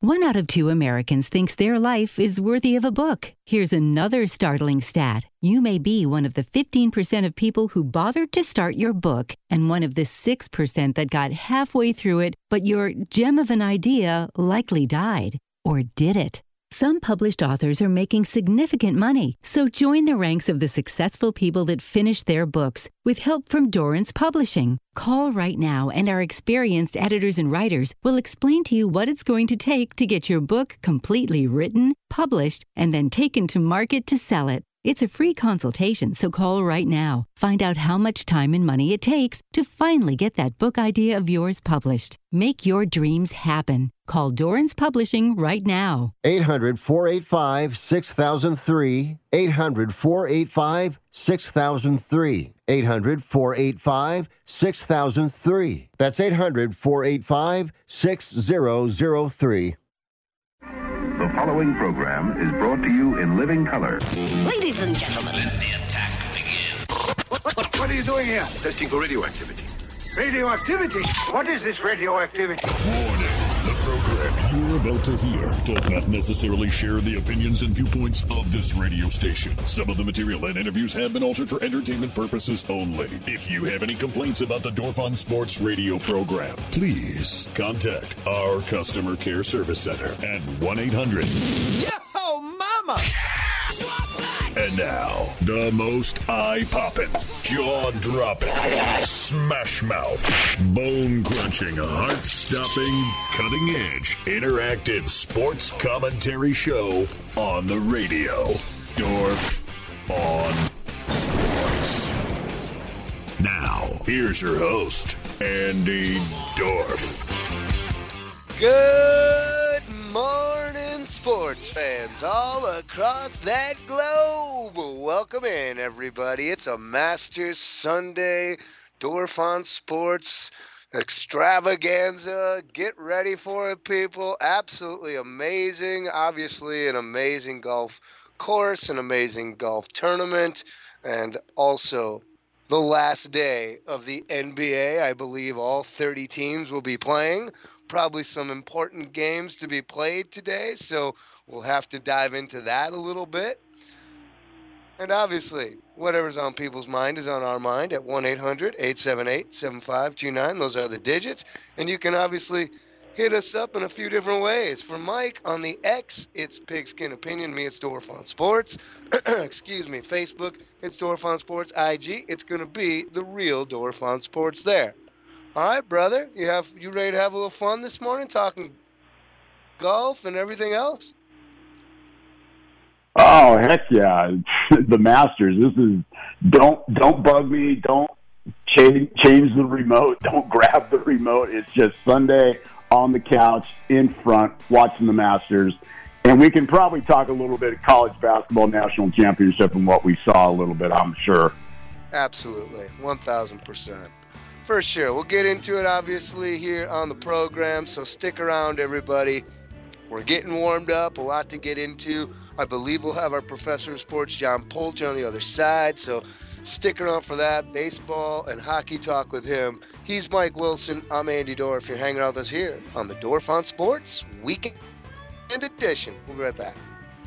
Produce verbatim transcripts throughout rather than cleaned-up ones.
One out of two Americans thinks their life is worthy of a book. Here's another startling stat. You may be one of the fifteen percent of people who bothered to start your book and one of the six percent that got halfway through it, but your gem of an idea likely died. Or did it? Some published authors are making significant money, so join the ranks of the successful people that finish their books with help from Dorrance Publishing. Call right now and our experienced editors and writers will explain to you what it's going to take to get your book completely written, published, and then taken to market to sell it. It's a free consultation, so call right now. Find out how much time and money it takes to finally get that book idea of yours published. Make your dreams happen. Call Dorrance Publishing right now. eight hundred, four eight five, six thousand three. eight hundred, four eight five, six thousand three. eight hundred, four eight five, six thousand three. That's eight hundred, four eight five, six thousand three. The following program is brought to you in living color. Ladies and gentlemen, let the attack begin. What, what, what are you doing here? Testing for radioactivity. Radioactivity? What is this radioactivity? Warning. The program you're about to hear does not necessarily share the opinions and viewpoints of this radio station. Some of the material and interviews have been altered for entertainment purposes only. If you have any complaints about the Dorf on Sports radio program, please contact our customer care service center at one eight hundred. Yo, mama! And now, the most eye-popping, jaw-dropping, smash-mouth, bone-crunching, heart-stopping, cutting-edge, interactive sports commentary show on the radio. Dorf on Sports. Now, here's your host, Andy Dorf. Good morning, sports fans all across that globe. Welcome in, everybody. It's a Masters Sunday Dorf on Sports extravaganza. Get ready for it, people. Absolutely amazing. Obviously, an amazing golf course, an amazing golf tournament, and also the last day of the N B A. I believe all thirty teams will be playing. Probably some important games to be played today, so we'll have to dive into that a little bit. And obviously, whatever's on people's mind is on our mind at one eight hundred, eight seven eight, seven five two nine. Those are the digits. And you can obviously hit us up in a few different ways. For Mike on the X, it's Pigskin Opinion. Me, it's Dorf on Sports. Excuse me, Facebook, it's Dorf on Sports. I G, it's going to be the real Dorf on Sports there. All right, brother, you have you ready to have a little fun this morning, talking golf and everything else? Oh, heck yeah. The Masters. This is, don't don't bug me. Don't change, change the remote. Don't grab the remote. It's just Sunday on the couch in front watching the Masters. And we can probably talk a little bit of college basketball national championship and what we saw a little bit, I'm sure. Absolutely. one thousand percent. For sure. We'll get into it, obviously, here on the program, so stick around, everybody. We're getting warmed up, a lot to get into. I believe we'll have our professor of sports, John Polch, on the other side, so stick around for that. Baseball and hockey talk with him. He's Mike Wilson. I'm Andy Dorf. You're hanging out with us here on the Dorf on Sports Weekend Edition. We'll be right back.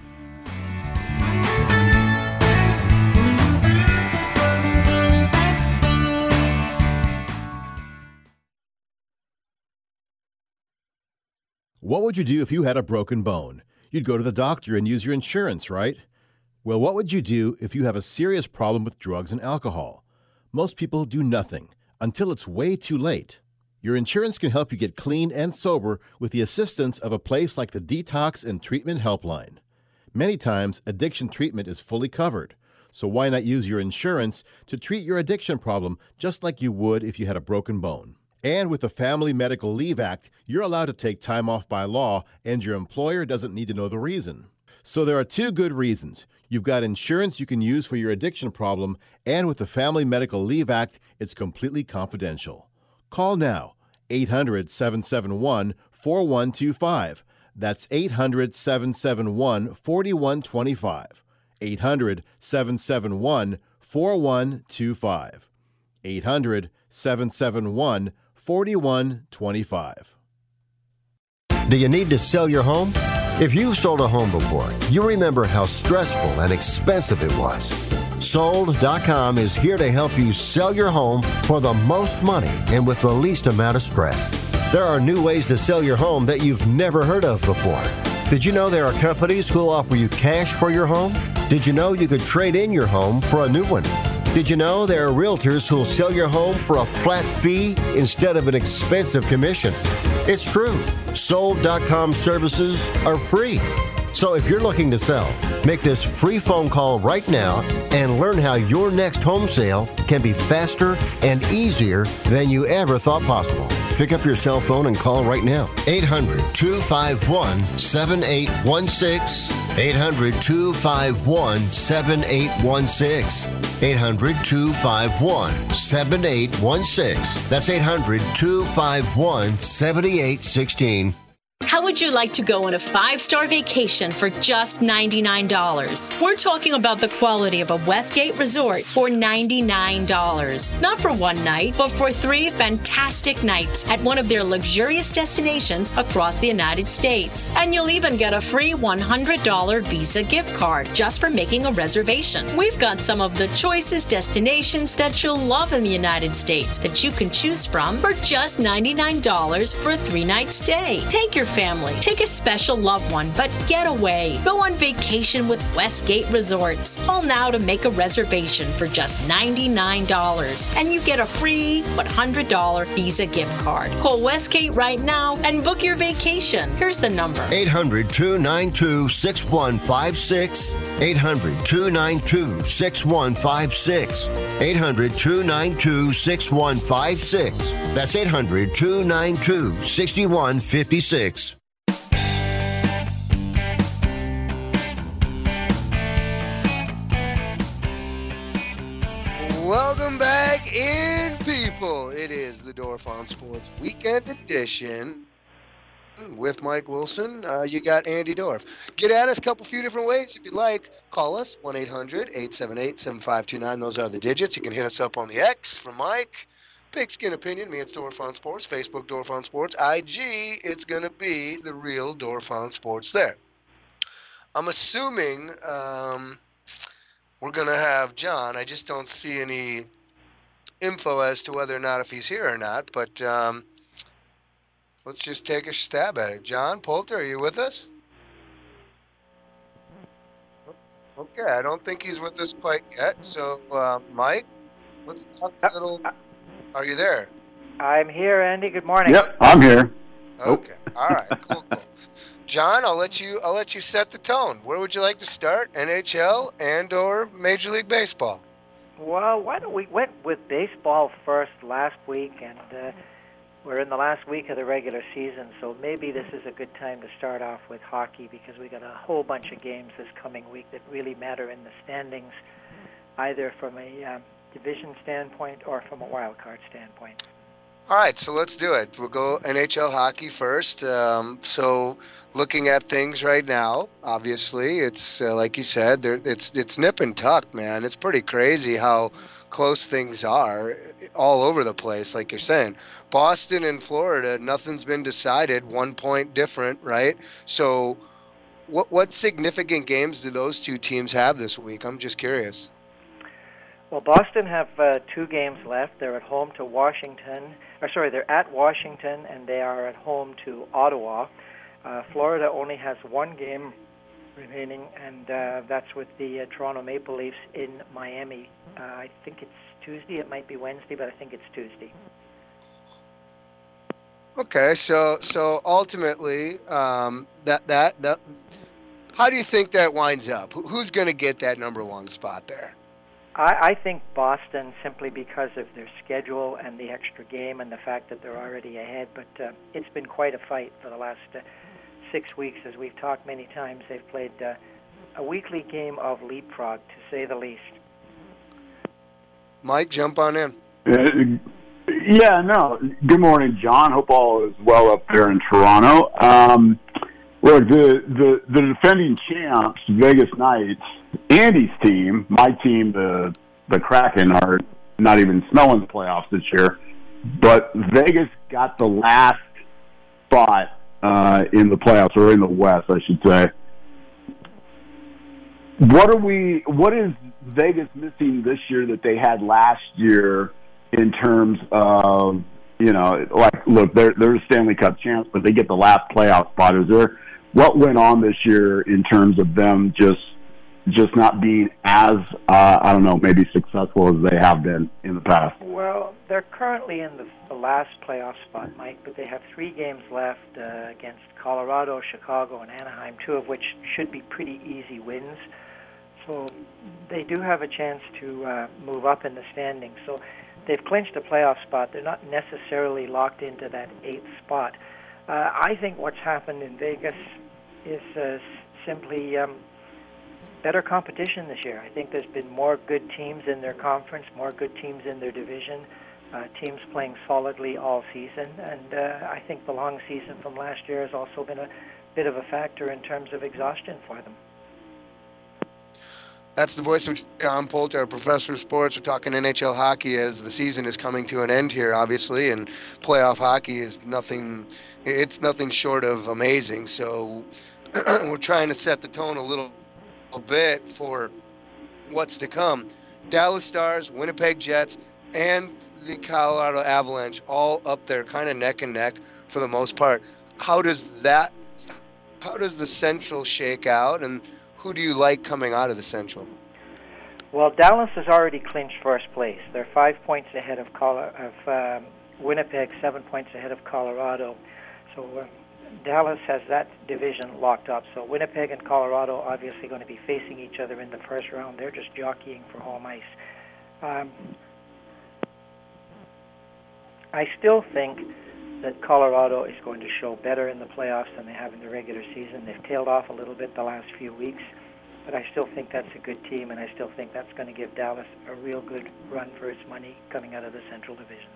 What would you do if you had a broken bone? You'd go to the doctor and use your insurance, right? Well, what would you do if you have a serious problem with drugs and alcohol? Most people do nothing until it's way too late. Your insurance can help you get clean and sober with the assistance of a place like the Detox and Treatment Helpline. Many times, addiction treatment is fully covered, so why not use your insurance to treat your addiction problem just like you would if you had a broken bone? And with the Family Medical Leave Act, you're allowed to take time off by law, and your employer doesn't need to know the reason. So there are two good reasons. You've got insurance you can use for your addiction problem, and with the Family Medical Leave Act, it's completely confidential. Call now, eight hundred, seven seven one, four one two five. That's eight hundred, seven seven one, four one two five. eight hundred, seven seven one, four one two five. eight hundred, seven seven one, four one two five. Do you need to sell your home? If you've sold a home before, you remember how stressful and expensive it was. Sold dot com is here to help you sell your home for the most money and with the least amount of stress. There are new ways to sell your home that you've never heard of before. Did you know there are companies who'll offer you cash for your home? Did you know you could trade in your home for a new one? Did you know there are realtors who'll sell your home for a flat fee instead of an expensive commission? It's true. Sold dot com services are free. So if you're looking to sell, make this free phone call right now and learn how your next home sale can be faster and easier than you ever thought possible. Pick up your cell phone and call right now. eight hundred, two five one, seven eight one six. eight hundred, two five one, seven eight one six. eight hundred, two five one, seven eight one six. That's eight hundred, two five one, seven eight one six. How would you like to go on a five-star vacation for just ninety-nine dollars? We're talking about the quality of a Westgate resort for ninety-nine dollars. Not for one night, but for three fantastic nights at one of their luxurious destinations across the United States. And you'll even get a free one hundred dollars Visa gift card just for making a reservation. We've got some of the choicest destinations that you'll love in the United States that you can choose from for just ninety-nine dollars for a three-night stay. Take your family, take a special loved one, but get away. Go on vacation with Westgate Resorts. Call now to make a reservation for just ninety-nine dollars, and you get a free one hundred dollars Visa gift card. Call Westgate right now and book your vacation. Here's the number. eight hundred, two nine two, six one five six. eight hundred, two nine two, six one five six. eight hundred, two nine two, six one five six. That's eight hundred, two nine two, six one five six. Welcome back in, people. It is the Dorf on Sports Weekend Edition with Mike Wilson. Uh, you got Andy Dorf. Get at us a couple few different ways if you'd like. Call us, one eight hundred, eight seven eight, seven five two nine. Those are the digits. You can hit us up on the X for Mike. Pigskin Opinion, me, it's Dorf on Sports. Facebook, Dorf on Sports. I G, it's going to be the real Dorf on Sports there. I'm assuming um, we're going to have John. I just don't see any info as to whether or not if he's here or not, but um, let's just take a stab at it. John Poulter, are you with us? Okay, I don't think he's with us quite yet. So, uh, Mike, let's talk a little. Are you there? I'm here, Andy. Good morning. Yep, I'm here. Okay. All right. Cool. Cool. John, I'll let you. I'll let you set the tone. Where would you like to start? N H L and/or Major League Baseball? Well, why don't we went with baseball first last week, and uh, we're in the last week of the regular season, so maybe this is a good time to start off with hockey because we got a whole bunch of games this coming week that really matter in the standings, either from a um, division standpoint or from a wild card standpoint. All right, so let's do it. We'll go N H L hockey first. Um, so looking at things right now, obviously, it's uh, like you said, there, it's it's nip and tuck, man. It's pretty crazy how close things are all over the place, like you're saying. Boston and Florida, nothing's been decided, one point different, right? So what what significant games do those two teams have this week? I'm just curious. Well, Boston have uh, two games left. They're at home to Washington. Or sorry, they're at Washington, and they are at home to Ottawa. Uh, Florida only has one game remaining, and uh, that's with the uh, Toronto Maple Leafs in Miami. Uh, I think it's Tuesday. It might be Wednesday, but I think it's Tuesday. Okay, so so ultimately, um, that that that. How do you think that winds up? Who's going to get that number one spot there? I, I think Boston, simply because of their schedule and the extra game and the fact that they're already ahead. But uh, it's been quite a fight for the last uh, six weeks, as we've talked many times. They've played uh, a weekly game of leapfrog, to say the least. Mike, jump on in. Uh, yeah, no. Good morning, John. Hope all is well up there in Toronto. Um, look, the, the, the defending champs, Vegas Knights, Andy's team, my team, the the Kraken, are not even smelling the playoffs this year. But Vegas got the last spot uh, in the playoffs, or in the West, I should say. What are we? What is Vegas missing this year that they had last year in terms of, you know, like, look, they're they're a Stanley Cup champs, but they get the last playoff spot. Is there what went on this year in terms of them just just not being as uh, I don't know, maybe successful as they have been in the past? Well, they're currently in the, the last playoff spot, Mike, but they have three games left uh, against Colorado, Chicago, and Anaheim, two of which should be pretty easy wins. So they do have a chance to uh, move up in the standings. So they've clinched a playoff spot. They're not necessarily locked into that eighth spot. Uh, I think what's happened in Vegas is uh, simply um, better competition this year. I think there's been more good teams in their conference, more good teams in their division, uh, teams playing solidly all season. And uh, I think the long season from last year has also been a bit of a factor in terms of exhaustion for them. That's the voice of John Poulter, our professor of sports. We're talking N H L hockey as the season is coming to an end here, obviously, and playoff hockey is nothing, it's nothing short of amazing. So we're trying to set the tone a little a bit for what's to come. Dallas Stars, Winnipeg Jets, and the Colorado Avalanche all up there, kind of neck and neck for the most part. How does that, how does the Central shake out, and who do you like coming out of the Central? Well, Dallas has already clinched first place. They're five points ahead of, Colo- of um, Winnipeg, seven points ahead of Colorado. So uh, Dallas has that division locked up. So Winnipeg and Colorado obviously going to be facing each other in the first round. They're just jockeying for home ice. Um, I still think that Colorado is going to show better in the playoffs than they have in the regular season. They've tailed off a little bit the last few weeks, but I still think that's a good team, and I still think that's going to give Dallas a real good run for its money coming out of the Central Division.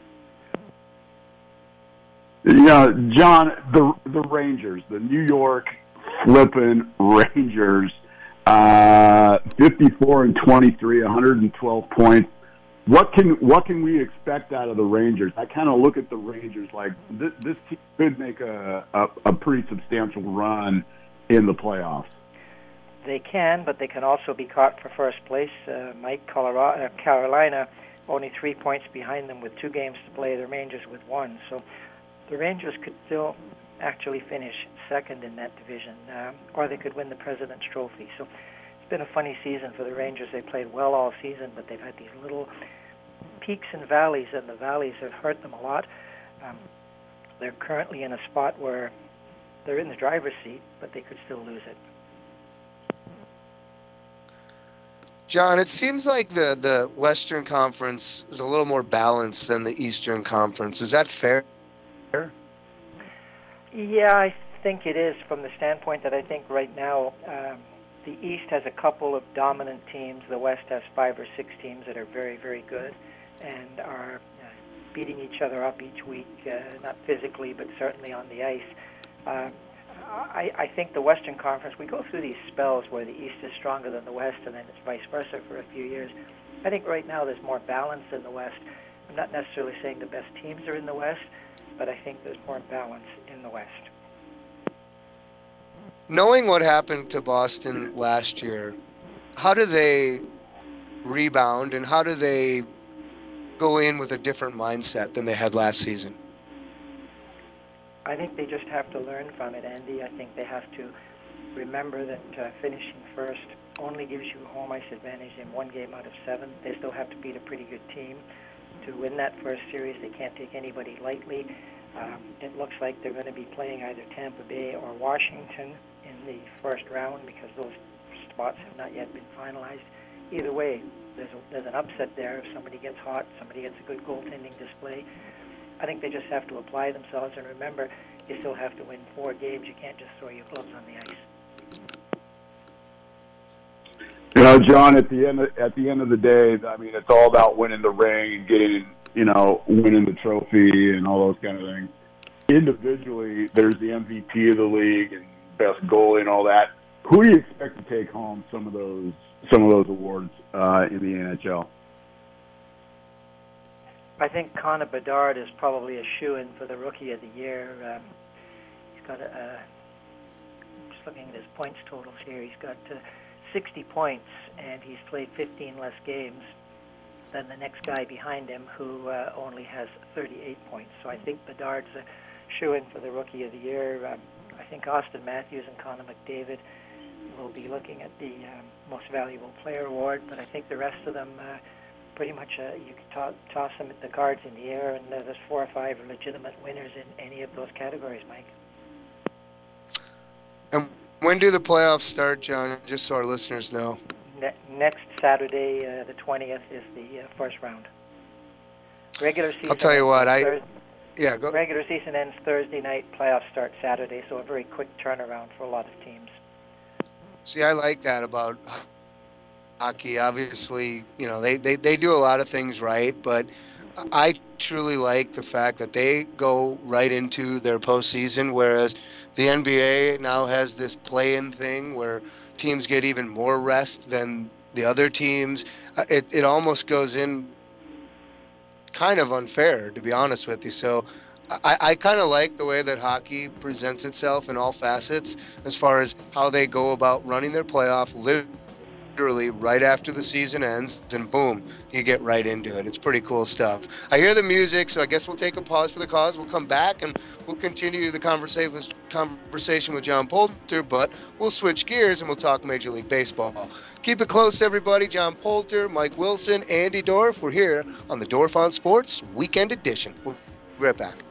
Yeah, John, the the Rangers, the New York flippin' Rangers, uh, fifty-four and twenty-three, one hundred twelve points. What can what can we expect out of the Rangers? I kind of look at the Rangers like this, this team could make a, a, a pretty substantial run in the playoffs. They can, but they can also be caught for first place. Uh, Mike, Colorado, uh, Carolina, only three points behind them with two games to play. The Rangers with one. So the Rangers could still actually finish second in that division, uh, or they could win the President's Trophy. So it's been a funny season for the Rangers. They played well all season, but they've had these little peaks and valleys, and the valleys have hurt them a lot. Um, they're currently in a spot where they're in the driver's seat, but they could still lose it. John, it seems like the, the Western Conference is a little more balanced than the Eastern Conference. Is that fair? Yeah, I think it is, from the standpoint that I think right now um, the East has a couple of dominant teams. The West has five or six teams that are very, very good and are uh, beating each other up each week, uh, not physically, but certainly on the ice. Uh, I, I think the Western Conference, we go through these spells where the East is stronger than the West, and then it's vice versa for a few years. I think right now there's more balance in the West. I'm not necessarily saying the best teams are in the West, but I think there's more balance in the West. Knowing what happened to Boston last year, how do they rebound, and how do they go in with a different mindset than they had last season? I think they just have to learn from it, Andy. I think they have to remember that uh, finishing first only gives you a home ice advantage in one game out of seven. They still have to beat a pretty good team to win that first series. They can't take anybody lightly. Um, it looks like they're going to be playing either Tampa Bay or Washington in the first round because those spots have not yet been finalized. Either way, there's, a, there's an upset there. If somebody gets hot, somebody gets a good goaltending display. I think they just have to apply themselves, and remember, you still have to win four games. You can't just throw your gloves on the ice. You know, John, at the end of, at the end of the day, I mean, it's all about winning the ring and getting, you know, winning the trophy and all those kind of things. Individually, there's the M V P of the league and best goalie and all that. Who do you expect to take home some of those some of those awards uh, in the N H L? I think Connor Bedard is probably a shoo-in for the Rookie of the Year. Um, he's got a, uh, just looking at his points totals here, he's got uh, sixty points, and he's played fifteen less games than the next guy behind him, who uh, only has thirty-eight points. So I think Bedard's a shoo-in for the Rookie of the Year. Um, I think Austin Matthews and Connor McDavid will be looking at the um, Most Valuable Player award, but I think the rest of them, uh, pretty much, uh, you can to- toss them at the cards in the air, and uh, there's four or five legitimate winners in any of those categories, Mike. And when do the playoffs start, John, just so our listeners know? Ne- next Saturday, uh, the twentieth, is the uh, first round. Regular season. I'll tell you what, I... Thursday, yeah, go. Regular season ends Thursday night, playoffs start Saturday, so a very quick turnaround for a lot of teams. See, I like that about hockey. Obviously, you know, they, they, they do a lot of things right, but I truly like the fact that they go right into their postseason, whereas the N B A now has this play-in thing where teams get even more rest than the other teams. It it almost goes in kind of unfair, to be honest with you. So I, I kind of like the way that hockey presents itself in all facets as far as how they go about running their playoff literally right after the season ends, and boom, you get right into it. It's pretty cool stuff. I hear the music, so I guess we'll take a pause for the cause. We'll come back and we'll continue the conversation with, conversation with John Poulter, but we'll switch gears and we'll talk Major League Baseball. Keep it close, everybody. John Poulter, Mike Wilson, Andy Dorf. We're here on the Dorf on Sports Weekend Edition. We'll be right back.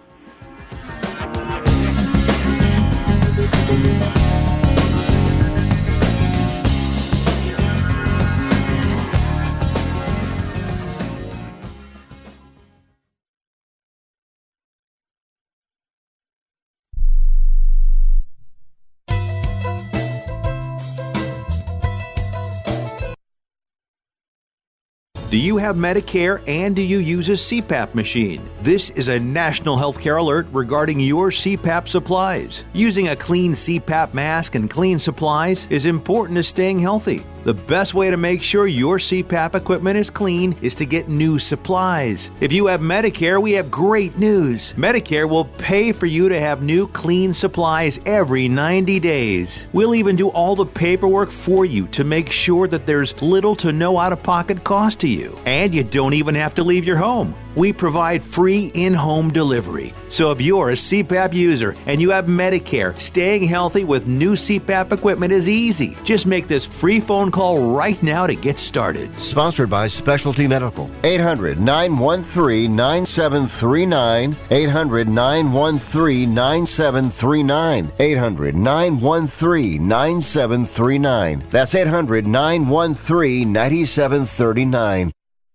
Do you have Medicare and do you use a C PAP machine? This is a national healthcare alert regarding your C PAP supplies. Using a clean C PAP mask and clean supplies is important to staying healthy. The best way to make sure your C PAP equipment is clean is to get new supplies. If you have Medicare, we have great news. Medicare will pay for you to have new clean supplies every ninety days. We'll even do all the paperwork for you to make sure that there's little to no out-of-pocket cost to you. And you don't even have to leave your home. We provide free in-home delivery. So if you're a C PAP user and you have Medicare, staying healthy with new C PAP equipment is easy. Just make this free phone call right now to get started. Sponsored by Specialty Medical. eight hundred, nine one three, nine seven three nine. eight hundred, nine one three, nine seven three nine. eight hundred, nine one three, nine seven three nine. That's eight hundred, nine one three, nine seven three nine.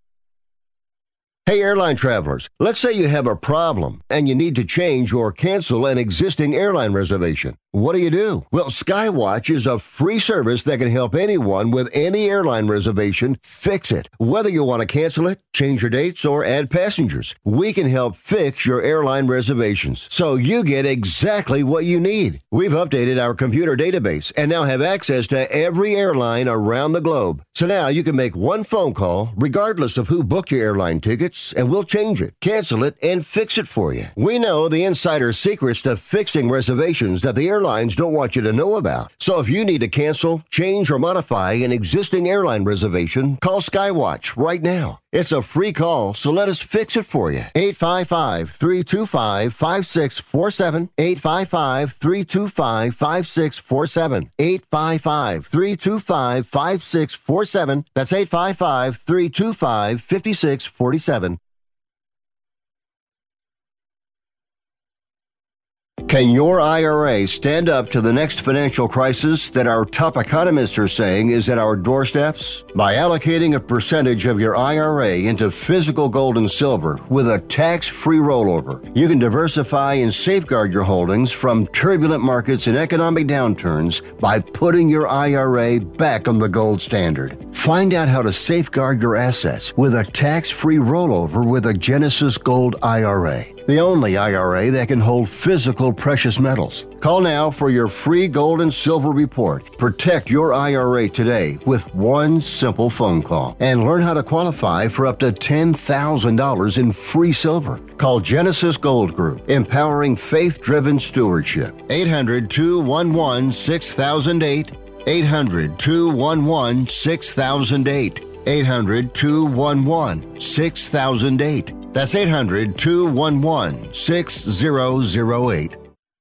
Hey, airline travelers, let's say you have a problem and you need to change or cancel an existing airline reservation. What do you do? Well, Skywatch is a free service that can help anyone with any airline reservation fix it. Whether you want to cancel it, change your dates, or add passengers, we can help fix your airline reservations so you get exactly what you need. We've updated our computer database and now have access to every airline around the globe. So now you can make one phone call regardless of who booked your airline tickets, and we'll change it, cancel it, and fix it for you. We know the insider secrets to fixing reservations that the airlines don't want you to know about. So if you need to cancel, change, or modify an existing airline reservation, call Skywatch right now. It's a free call, so let us fix it for you. eight five five, three two five, five six four seven. eight five five, three two five, five six four seven. eight five five, three two five, five six four seven. That's eight five five, three two five, five six four seven. Can your I R A stand up to the next financial crisis that our top economists are saying is at our doorsteps? By allocating a percentage of your I R A into physical gold and silver with a tax-free rollover, you can diversify and safeguard your holdings from turbulent markets and economic downturns by putting your I R A back on the gold standard. Find out how to safeguard your assets with a tax-free rollover with a Genesis Gold I R A, the only I R A that can hold physical precious metals. Call now for your free gold and silver report. Protect your I R A today with one simple phone call and learn how to qualify for up to ten thousand dollars in free silver. Call Genesis Gold Group, empowering faith-driven stewardship. eight hundred, two one one, six thousand eight. eight hundred, two one one, six thousand eight. eight hundred, two one one, six thousand eight. That's eight hundred, two one one, six thousand eight.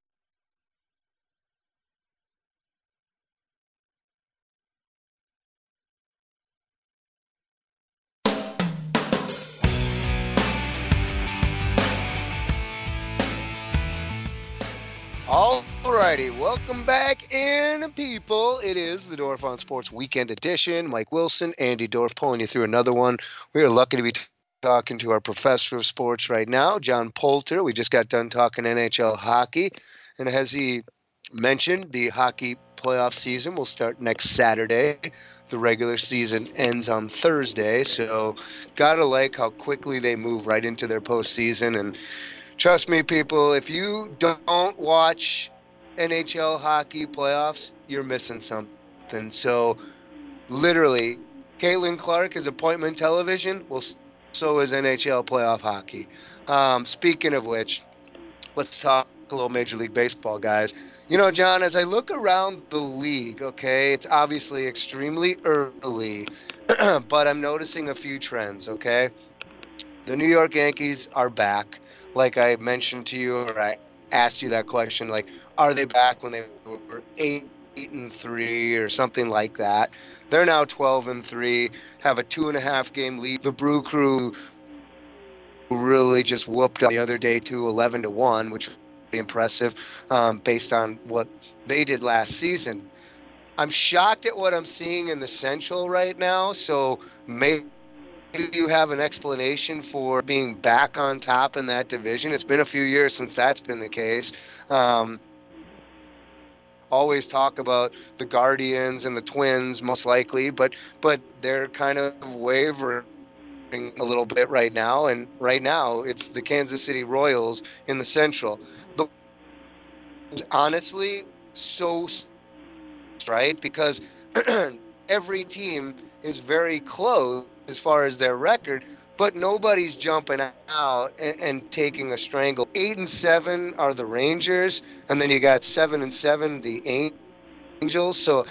Alrighty, welcome back in, people. It is the Dorf on Sports Weekend Edition. Mike Wilson, Andy Dorf pulling you through another one. We are lucky to be t- talking to our professor of sports right now, John Poulter. We just got done talking N H L hockey. And as he mentioned, the hockey playoff season will start next Saturday. The regular season ends on Thursday. So gotta like how quickly they move right into their postseason. And trust me, people, if you don't watch N H L hockey playoffs, you're missing something. So, literally, Caitlin Clark is appointment television. Well, so is N H L playoff hockey. Um, speaking of which, let's talk a little Major League Baseball, guys. You know, John, as I look around the league, okay, it's obviously extremely early, but I'm noticing a few trends, okay? The New York Yankees are back. Like I mentioned to you, or I asked you that question, like, are they back when they were eight, eight and three or something like that? They're now twelve and three, have a two and a half game lead. The Brew Crew really just whooped up the other day to eleven to one, which was pretty impressive um, based on what they did last season. I'm shocked at what I'm seeing in the Central right now, so maybe you have an explanation for being back on top in that division. It's been a few years since that's been the case. Um, always talk about the Guardians and the Twins, most likely, but but they're kind of wavering a little bit right now. And right now, it's the Kansas City Royals in the Central. The, honestly, so right because every team is very close as far as their record, but nobody's jumping out and, and taking a strangle. Eight and seven are the Rangers, and then you got seven and seven the Angels. So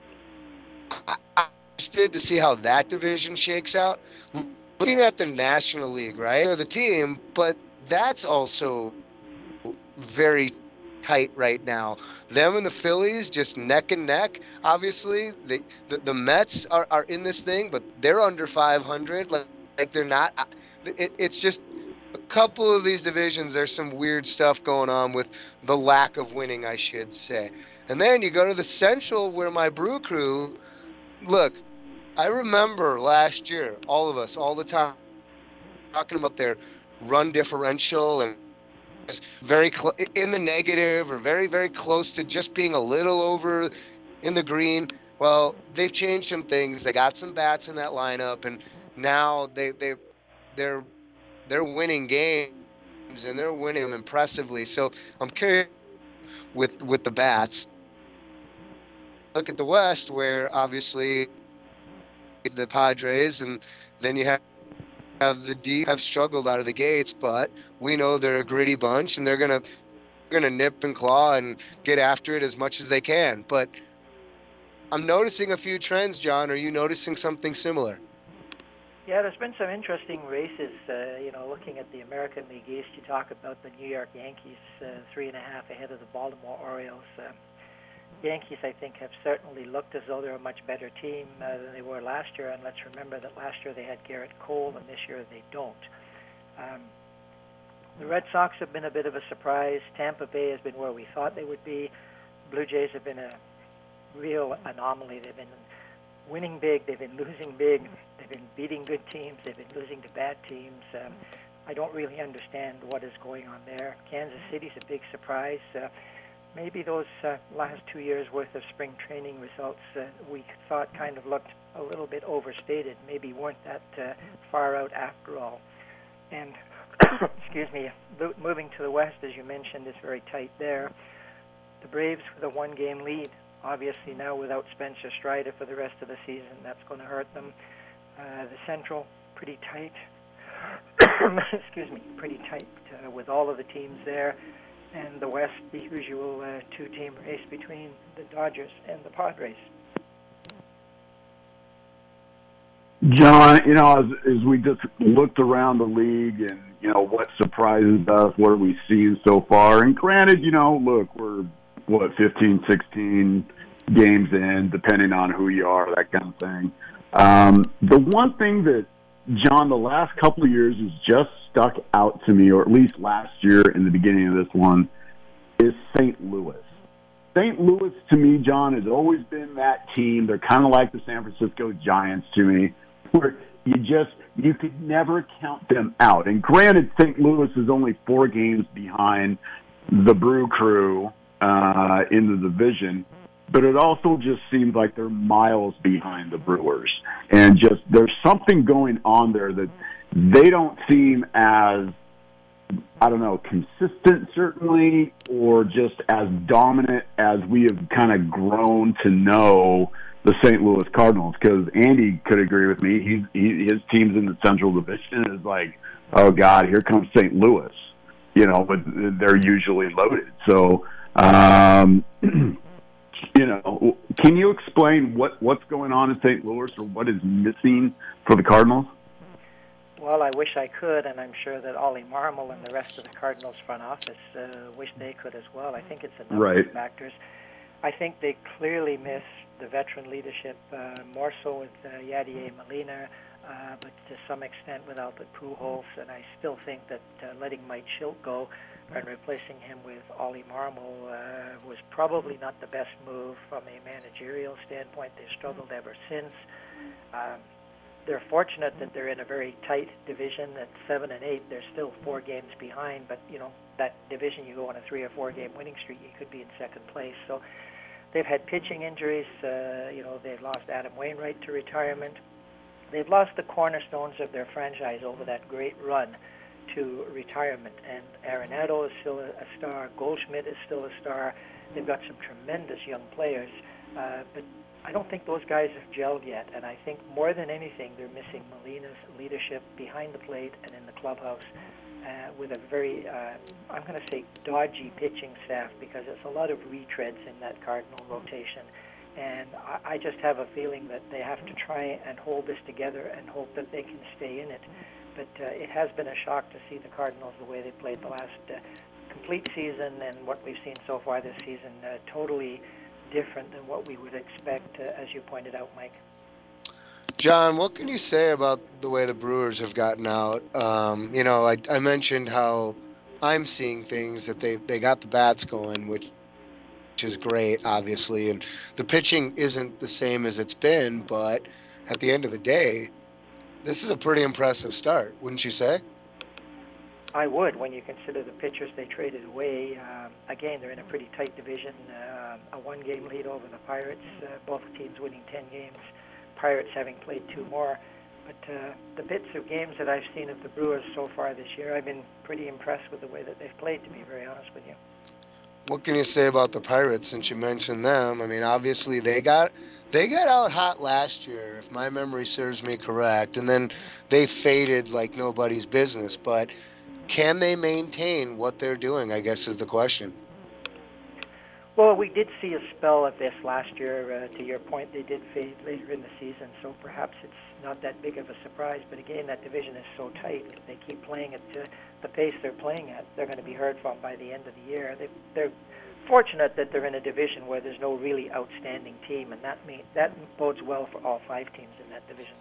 I, I'm interested to see how that division shakes out. Looking at the National League, right? They're the team, but that's also very tight right now. Them and the Phillies just neck and neck. Obviously, the the, the Mets are, are in this thing, but they're under five hundred. Like, like they're not. It, it's just a couple of these divisions. There's some weird stuff going on with the lack of winning, I should say. And then you go to the Central, where my Brew Crew. Look, I remember last year, all of us, all the time, talking about their run differential and very cl- in the negative or very, very close to just being a little over in the green. Well, they've changed some things. They got some bats in that lineup, and now they they they're they're winning games and they're winning them impressively. So I'm curious with with the bats. Look at the West, where obviously the Padres, and then you have. Have the D have struggled out of the gates, but we know they're a gritty bunch, and they're gonna they're gonna nip and claw and get after it as much as they can. But I'm noticing a few trends, John. Are you noticing something similar? Yeah, there's been some interesting races. Uh, you know, looking at the American League East, you talk about the New York Yankees, uh, three and a half ahead of the Baltimore Orioles. Uh, Yankees, I think, have certainly looked as though they're a much better team uh, than they were last year. And let's remember that last year they had Garrett Cole, and this year they don't. Um, the Red Sox have been a bit of a surprise. Tampa Bay has been where we thought they would be. Blue Jays have been a real anomaly. They've been winning big. They've been losing big. They've been beating good teams. They've been losing to bad teams. Um, I don't really understand what is going on there. Kansas City's a big surprise. Uh, maybe those uh, last two years' worth of spring training results uh, we thought kind of looked a little bit overstated, maybe weren't that uh, far out after all. And, excuse me, moving to the West, as you mentioned, is very tight there. The Braves with a one-game lead, obviously now without Spencer Strider for the rest of the season. That's going to hurt them. Uh, the Central, pretty tight. Excuse me, pretty tight uh, with all of the teams there. And the West, the usual uh, two-team race between the Dodgers and the Padres. John, you know, as, as we just looked around the league and, you know, what surprises us, what are we seeing so far? And granted, you know, look, we're, what, fifteen, sixteen games in, depending on who you are, that kind of thing. Um, the one thing that, John, the last couple of years has just stuck out to me, or at least last year in the beginning of this one, is Saint Louis. Saint Louis, to me, John, has always been that team. They're kind of like the San Francisco Giants to me, where you just, you could never count them out. And granted, Saint Louis is only four games behind the Brew Crew uh, in the division, but it also just seems like they're miles behind the Brewers. And just, there's something going on there that they don't seem as, I don't know, consistent certainly, or just as dominant as we have kind of grown to know the Saint Louis Cardinals. Because Andy could agree with me. He's, he, his team's in the Central Division is like, oh, God, here comes Saint Louis. You know, but they're usually loaded. So, um, you know, can you explain what, what's going on in Saint Louis or what is missing for the Cardinals? Well, I wish I could, and I'm sure that Ollie Marmol and the rest of the Cardinals front office uh, wish they could as well. I think it's a number right. of factors. I think they clearly miss the veteran leadership, uh, more so with uh, Yadier Molina, uh, but to some extent with Albert Pujols, and I still think that uh, letting Mike Schilt go and replacing him with Ollie Marmol uh, was probably not the best move from a managerial standpoint. They've struggled ever since. Um, They're fortunate that they're in a very tight division at seven and eight. They're still four games behind, but you know that division, you go on a three or four game winning streak, you could be in second place. So they've had pitching injuries. Uh, you know they've lost Adam Wainwright to retirement. They've lost the cornerstones of their franchise over that great run to retirement. And Arenado is still a, a star. Goldschmidt is still a star. They've got some tremendous young players, uh, but I don't think those guys have gelled yet, and I think more than anything they're missing Molina's leadership behind the plate and in the clubhouse uh, with a very, uh, I'm going to say, dodgy pitching staff, because it's a lot of retreads in that Cardinal rotation. And I, I just have a feeling that they have to try and hold this together and hope that they can stay in it. But uh, it has been a shock to see the Cardinals the way they played the last uh, complete season, and what we've seen so far this season uh, totally different than what we would expect, uh, as you pointed out, Mike. John, what can you say about the way the Brewers have gotten out? Um, you know, I, I mentioned how I'm seeing things, that they, they got the bats going, which, which is great, obviously, and the pitching isn't the same as it's been, but at the end of the day, this is a pretty impressive start, wouldn't you say? I would, when you consider the pitchers they traded away. Um, again, they're in a pretty tight division, uh, a one-game lead over the Pirates, uh, both teams winning ten games, Pirates having played two more. But uh, the bits of games that I've seen of the Brewers so far this year, I've been pretty impressed with the way that they've played, to be very honest with you. What can you say about the Pirates, since you mentioned them? I mean, obviously they got they got out hot last year, if my memory serves me correct, and then they faded like nobody's business. But can they maintain what they're doing, I guess, is the question. Well, we did see a spell of this last year. Uh, to your point, they did fade later in the season, so perhaps it's not that big of a surprise. But again, that division is so tight. If they keep playing at uh, the pace they're playing at, they're going to be heard from by the end of the year. They, they're fortunate that they're in a division where there's no really outstanding team, and that mean, that bodes well for all five teams in that division.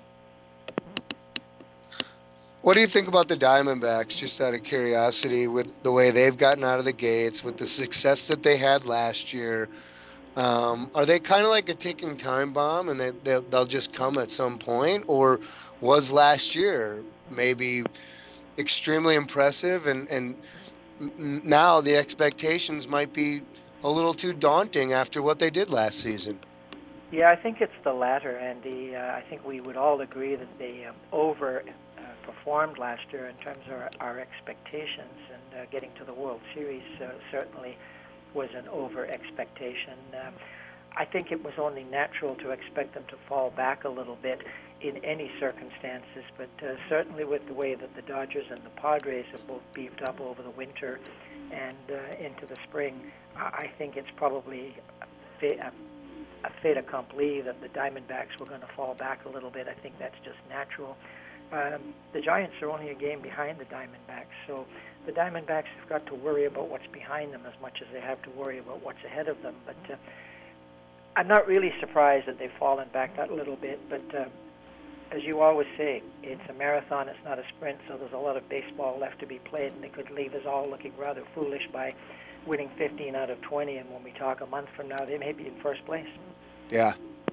What do you think about the Diamondbacks, just out of curiosity, with the way they've gotten out of the gates, with the success that they had last year? Um, are they kind of like a ticking time bomb, and they, they'll, they'll just come at some point? Or was last year maybe extremely impressive, and, and now the expectations might be a little too daunting after what they did last season? Yeah, I think it's the latter, Andy. Uh, I think we would all agree that they um, over uh, performed last year in terms of our, our expectations, and uh, getting to the World Series uh, certainly was an over expectation. Um, I think it was only natural to expect them to fall back a little bit in any circumstances, but uh, certainly with the way that the Dodgers and the Padres have both beefed up over the winter and uh, into the spring, I think it's probably a, fa- a fait accompli that the Diamondbacks were going to fall back a little bit. I think that's just natural. Um, the Giants are only a game behind the Diamondbacks, so the Diamondbacks have got to worry about what's behind them as much as they have to worry about what's ahead of them. But uh, I'm not really surprised that they've fallen back that little bit, but uh, as you always say, it's a marathon, it's not a sprint, so there's a lot of baseball left to be played, and they could leave us all looking rather foolish by winning fifteen out of twenty, and when we talk a month from now, they may be in first place. Yeah.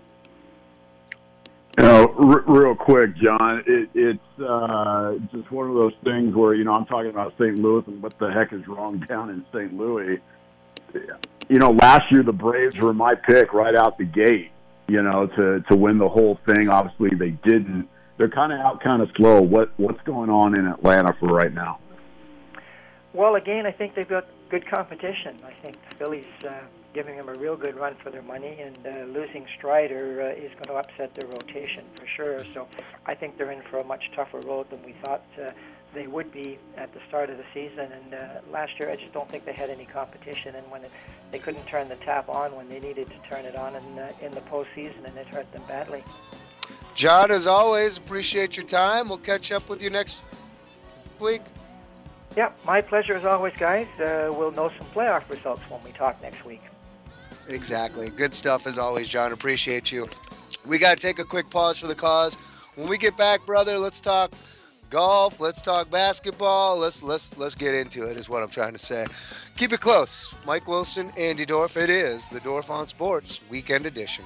You know, r- real quick, John, it, it's uh, just one of those things where, you know, I'm talking about Saint Louis and what the heck is wrong down in Saint Louis. You know, last year the Braves were my pick right out the gate, you know, to, to win the whole thing. Obviously they didn't. They're kind of out kind of slow. What What's going on in Atlanta for right now? Well, again, I think they've got good competition. I think the Phillies uh, giving them a real good run for their money, and uh, losing Strider uh, is going to upset their rotation for sure. So I think they're in for a much tougher road than we thought uh, they would be at the start of the season. And uh, last year, I just don't think they had any competition, and when it, they couldn't turn the tap on when they needed to turn it on in, uh, in the postseason, and it hurt them badly. John, as always, appreciate your time. We'll catch up with you next week. Yeah, my pleasure as always, guys. Uh, we'll know some playoff results when we talk next week. Exactly. Good stuff as always, John. Appreciate you. We got to take a quick pause for the cause. When we get back, brother, let's talk golf. Let's talk basketball. Let's let's let's get into it is what I'm trying to say. Keep it close. Mike Wilson, Andy Dorf. It is the Dorf on Sports Weekend Edition.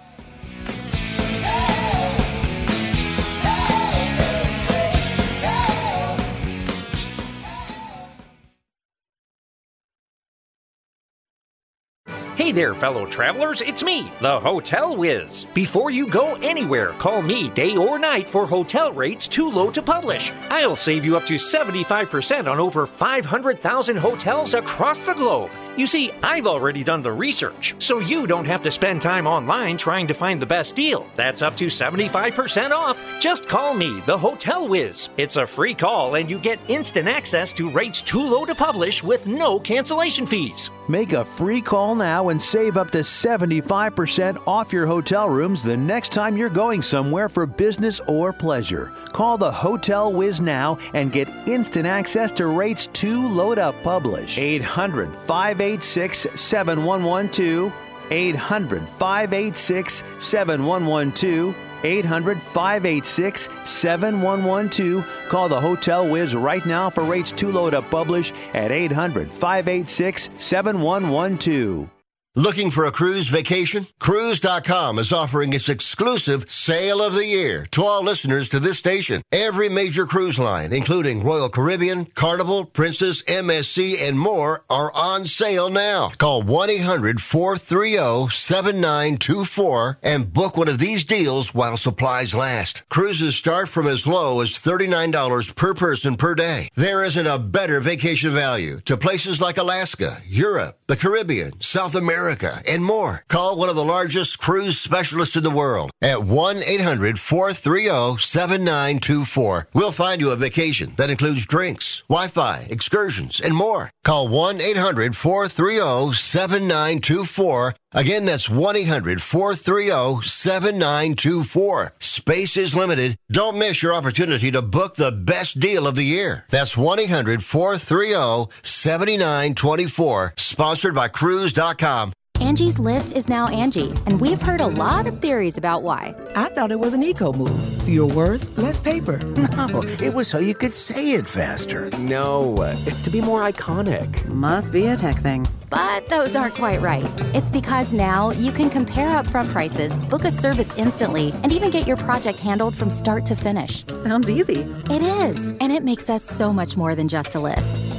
Hey there, fellow travelers, it's me, the Hotel Whiz. Before you go anywhere, call me day or night for hotel rates too low to publish. I'll save you up to seventy-five percent on over five hundred thousand hotels across the globe. You see, I've already done the research, so you don't have to spend time online trying to find the best deal. That's up to seventy-five percent off. Just call me, the Hotel Whiz. It's a free call, and you get instant access to rates too low to publish with no cancellation fees. Make a free call now and save up to seventy-five percent off your hotel rooms the next time you're going somewhere for business or pleasure. Call the Hotel Whiz now and get instant access to rates too low to publish. eight hundred, five eight six, seven one one two. eight hundred, five eight six, seven one one two. eight hundred, five eight six, seven one one two. Call the Hotel Whiz right now for rates too low to publish at eight hundred, five eight six, seven one one two. Looking for a cruise vacation? Cruise dot com is offering its exclusive Sale of the Year to all listeners to this station. Every major cruise line, including Royal Caribbean, Carnival, Princess, M S C, and more, are on sale now. Call one eight hundred, four three zero, seven nine two four and book one of these deals while supplies last. Cruises start from as low as thirty-nine dollars per person per day. There isn't a better vacation value to places like Alaska, Europe, the Caribbean, South America, and more. Call one of the largest cruise specialists in the world at one eight hundred, four three zero, seven nine two four. We'll find you a vacation that includes drinks, Wi-Fi, excursions, and more. Call one eight hundred, four three zero, seven nine two four. Again, that's one eight hundred, four three zero, seven nine two four. Space is limited. Don't miss your opportunity to book the best deal of the year. That's one eight hundred, four three zero, seven nine two four. Sponsored by Cruise dot com. Angie's List is now Angie, and we've heard a lot of theories about why. I thought it was an eco move. Fewer words, less paper. No, it was so you could say it faster. No, it's to be more iconic. Must be a tech thing. But those aren't quite right. It's because now you can compare upfront prices, book a service instantly, and even get your project handled from start to finish. Sounds easy. It is, and it makes us so much more than just a list.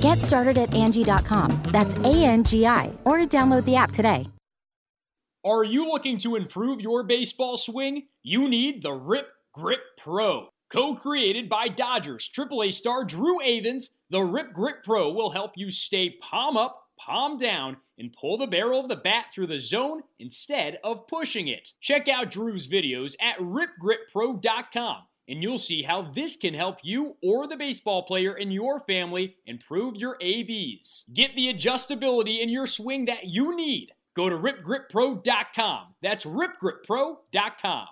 Get started at Angie dot com. That's A N G I, or download the app today. Are you looking to improve your baseball swing? You need the Rip Grip Pro. Co-created by Dodgers triple A star Drew Avans, the Rip Grip Pro will help you stay palm up, palm down, and pull the barrel of the bat through the zone instead of pushing it. Check out Drew's videos at rip grip pro dot com, and you'll see how this can help you or the baseball player in your family improve your A Bs. Get the adjustability in your swing that you need. Go to rip grip pro dot com. That's rip grip pro dot com.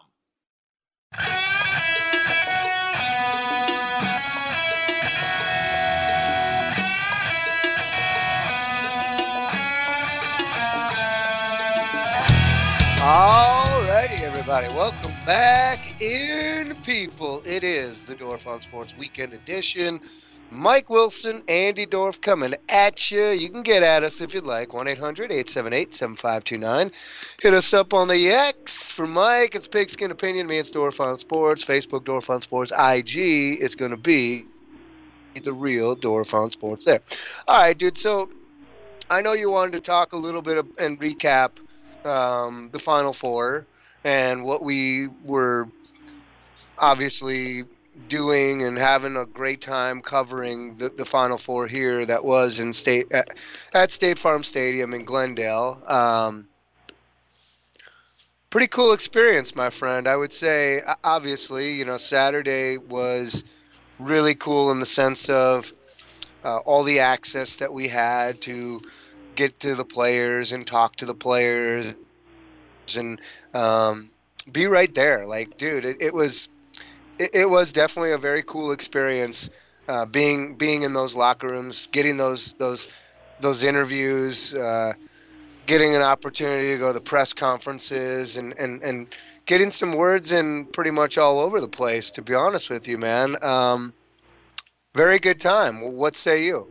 Alrighty, everybody. Welcome back in, people. It is the Dorf on Sports Weekend Edition. Mike Wilson, Andy Dorf coming at you. You can get at us if you'd like. one eight hundred eight seven eight seven five two nine. Hit us up on the X. For Mike, it's Pigskin Opinion. Me, it's Dorf on Sports. Facebook, Dorf on Sports. I G, it's going to be the real Dorf on Sports there. All right, dude. So I know you wanted to talk a little bit of, and recap um, the Final Four and what we were obviously doing and having a great time covering the, the Final Four here that was in state at, at State Farm Stadium in Glendale. Um, pretty cool experience, my friend. I would say, obviously, you know, Saturday was really cool in the sense of uh, all the access that we had to get to the players and talk to the players and um, be right there. Like, dude, it, it was it, it was definitely a very cool experience uh, being being in those locker rooms, getting those those those interviews, uh, getting an opportunity to go to the press conferences, and, and, and getting some words in pretty much all over the place, to be honest with you, man. Um, very good time. What say you?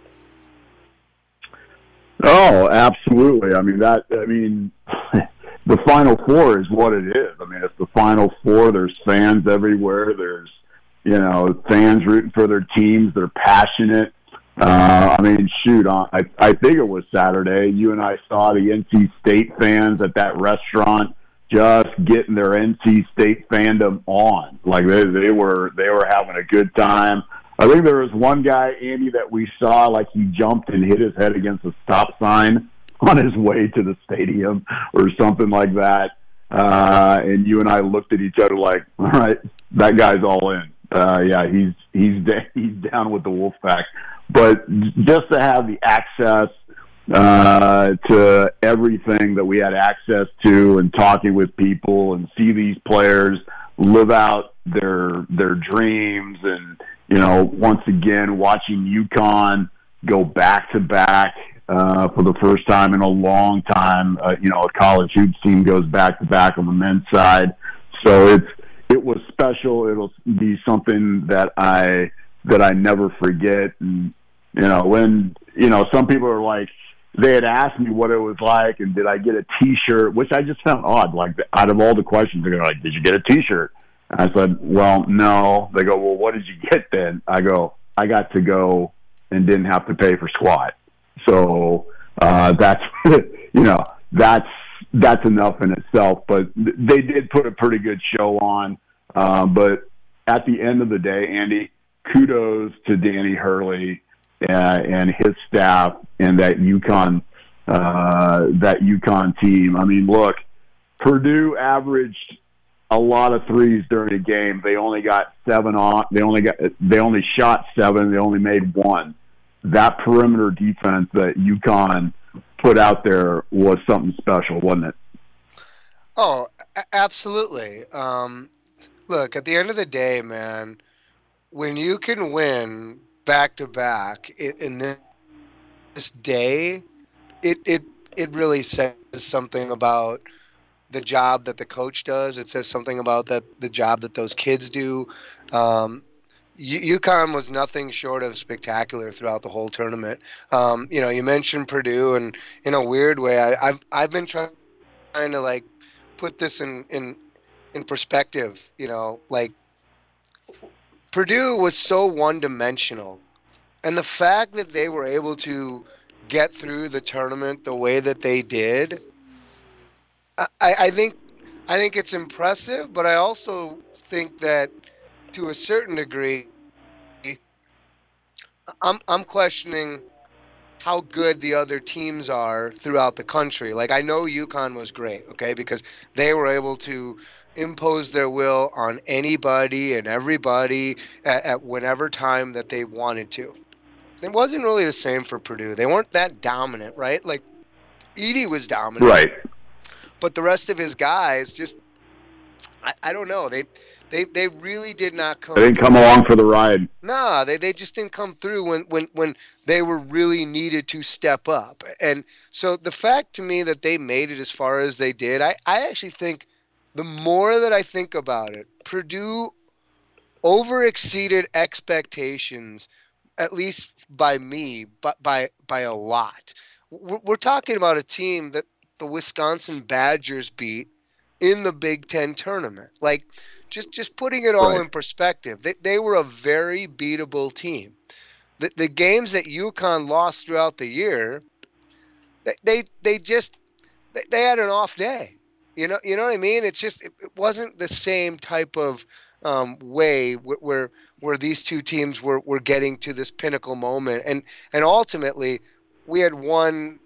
Oh, absolutely. I mean, that, I mean, the Final Four is what it is. I mean, it's the Final Four. There's fans everywhere. There's, you know, fans rooting for their teams. They're passionate. Uh, I mean, shoot, I, I think it was Saturday. You and I saw the N C State fans at that restaurant just getting their N C State fandom on. Like, they, they were, they were having a good time. I think there was one guy, Andy, that we saw, like he jumped and hit his head against a stop sign on his way to the stadium or something like that. Uh, and you and I looked at each other like, all right, that guy's all in. Uh, yeah, he's he's he's down with the Wolfpack. But just to have the access uh, to everything that we had access to, and talking with people and see these players live out their their dreams, and you know, once again, watching UConn go back-to-back uh, for the first time in a long time. Uh, you know, a college hoops team goes back-to-back on the men's side. So it's it was special. It'll be something that I that I never forget. And, you know, when, you know, some people are like, they had asked me what it was like and did I get a T-shirt, which I just found odd. Like, out of all the questions, they're like, did you get a T-shirt? I said, well, no. They go, well, what did you get then? I go, I got to go and didn't have to pay for squat. So uh, that's, you know, that's that's enough in itself. But they did put a pretty good show on. Uh, but at the end of the day, Andy, kudos to Danny Hurley uh, and his staff and that UConn uh, that UConn team. I mean, look, Purdue averaged a lot of threes during the game. They only got seven on. They only got. They only shot seven. They only made one. That perimeter defense that UConn put out there was something special, wasn't it? Oh, absolutely. Um, look, at the end of the day, man, when you can win back to back in this day, it it it really says something about the job that the coach does. It says something about that the job that those kids do. Um, U- UConn was nothing short of spectacular throughout the whole tournament. Um, you know, you mentioned Purdue, and in a weird way, I, I've I've been trying to like put this in, in in perspective. You know, like Purdue was so one dimensional And the fact that they were able to get through the tournament the way that they did, I, I think I think it's impressive, but I also think that to a certain degree, I'm I'm questioning how good the other teams are throughout the country. Like, I know UConn was great, okay, because they were able to impose their will on anybody and everybody at, at whenever time that they wanted to. It wasn't really the same for Purdue. They weren't that dominant, right? Like, Edey was dominant. Right. But the rest of his guys just, I, I don't know. They they they really did not come. They didn't come along for the ride. Nah, they, they just didn't come through when, when, when they were really needed to step up. And so the fact to me that they made it as far as they did, I, I actually think the more that I think about it, Purdue over-exceeded expectations, at least by me, but by, by a lot. We're, we're talking about a team that the Wisconsin Badgers beat in the Big Ten tournament. Like, just just putting it all Right. in perspective, they they were a very beatable team. The the games that UConn lost throughout the year, they they, they just they, they had an off day. You know you know what I mean? It's just it, it wasn't the same type of um, way wh- where where these two teams were, were getting to this pinnacle moment, and and ultimately we had one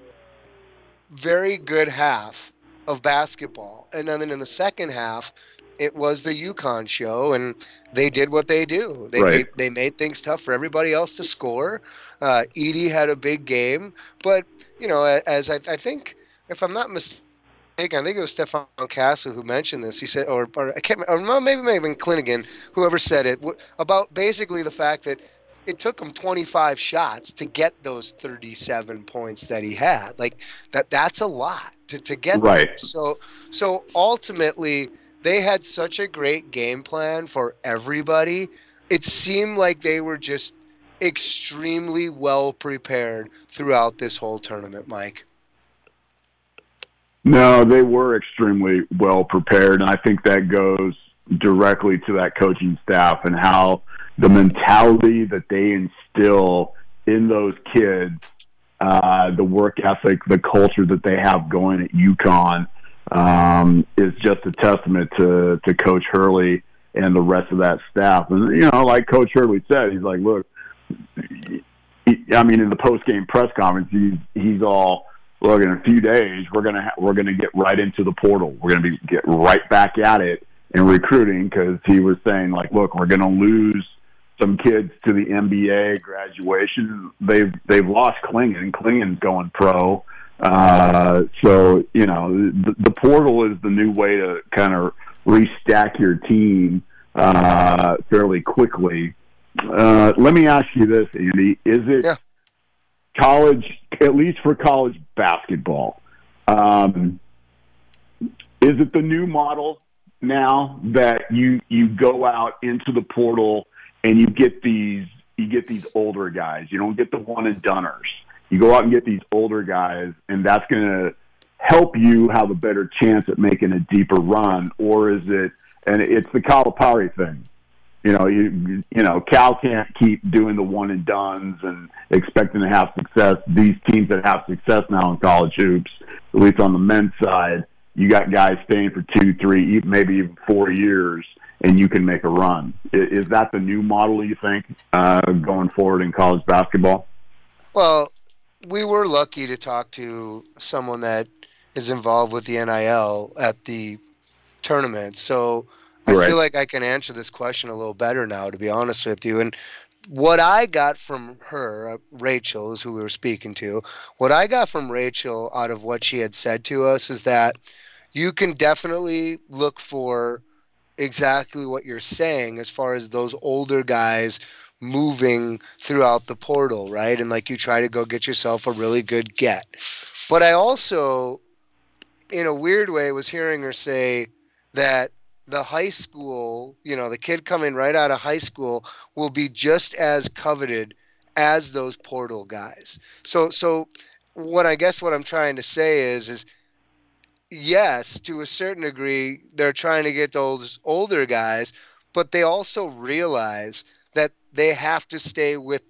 very good half of basketball, and then in the second half it was the UConn show, and they did what they do. They Right. they, they made things tough for everybody else to score. Uh, Edey had a big game, but you know, as I, I think, if I'm not mistaken, I think it was Stefan Castle who mentioned this. He said, or, or I can't, or maybe maybe even Clinigan, whoever said it, about basically the fact that it took him twenty-five shots to get those thirty-seven points that he had. Like that, that's a lot to, to get Right. there. So, so ultimately, they had such a great game plan for everybody. It seemed like they were just extremely well prepared throughout this whole tournament, Mike. No, they were extremely well prepared, and I think that goes directly to that coaching staff and how the mentality that they instill in those kids, uh, the work ethic, the culture that they have going at UConn, um, is just a testament to, to Coach Hurley and the rest of that staff. And, you know, like Coach Hurley said, he's like, look, he, I mean, in the post-game press conference, he's, he's all, look, in a few days, we're gonna ha- we're gonna get right into the portal. We're gonna be get right back at it in recruiting, because he was saying, like, look, we're gonna lose some kids to the N B A graduation. They've they've lost Klingon. Klingon's going pro. Uh, so you know, the, the portal is the new way to kind of restack your team uh, fairly quickly. Uh, let me ask you this, Andy: is it Yeah. college, at least for college basketball, um, is it the new model now that you you go out into the portal and you get these you get these older guys? You don't get the one and doners. You go out and get these older guys, and that's going to help you have a better chance at making a deeper run. Or is it? And it's the Calipari thing. You know, you you know, Cal can't keep doing the one and dones and expecting to have success. These teams that have success now in college hoops, at least on the men's side, you got guys staying for two, three, even- maybe even four years, and you can make a run. Is, is that the new model, you think, uh, going forward in college basketball? Well, we were lucky to talk to someone that is involved with the N I L at the tournament, so I Right. feel like I can answer this question a little better now, to be honest with you. And what I got from her, uh, Rachel is who we were speaking to, what I got from Rachel out of what she had said to us is that you can definitely look for exactly what you're saying as far as those older guys moving throughout the portal, right? And like you try to go get yourself a really good get. But I also, in a weird way, was hearing her say that the high school, you know, the kid coming right out of high school will be just as coveted as those portal guys. So, so what I guess what I'm trying to say is, is yes, to a certain degree, they're trying to get those older guys, but they also realize that they have to stay with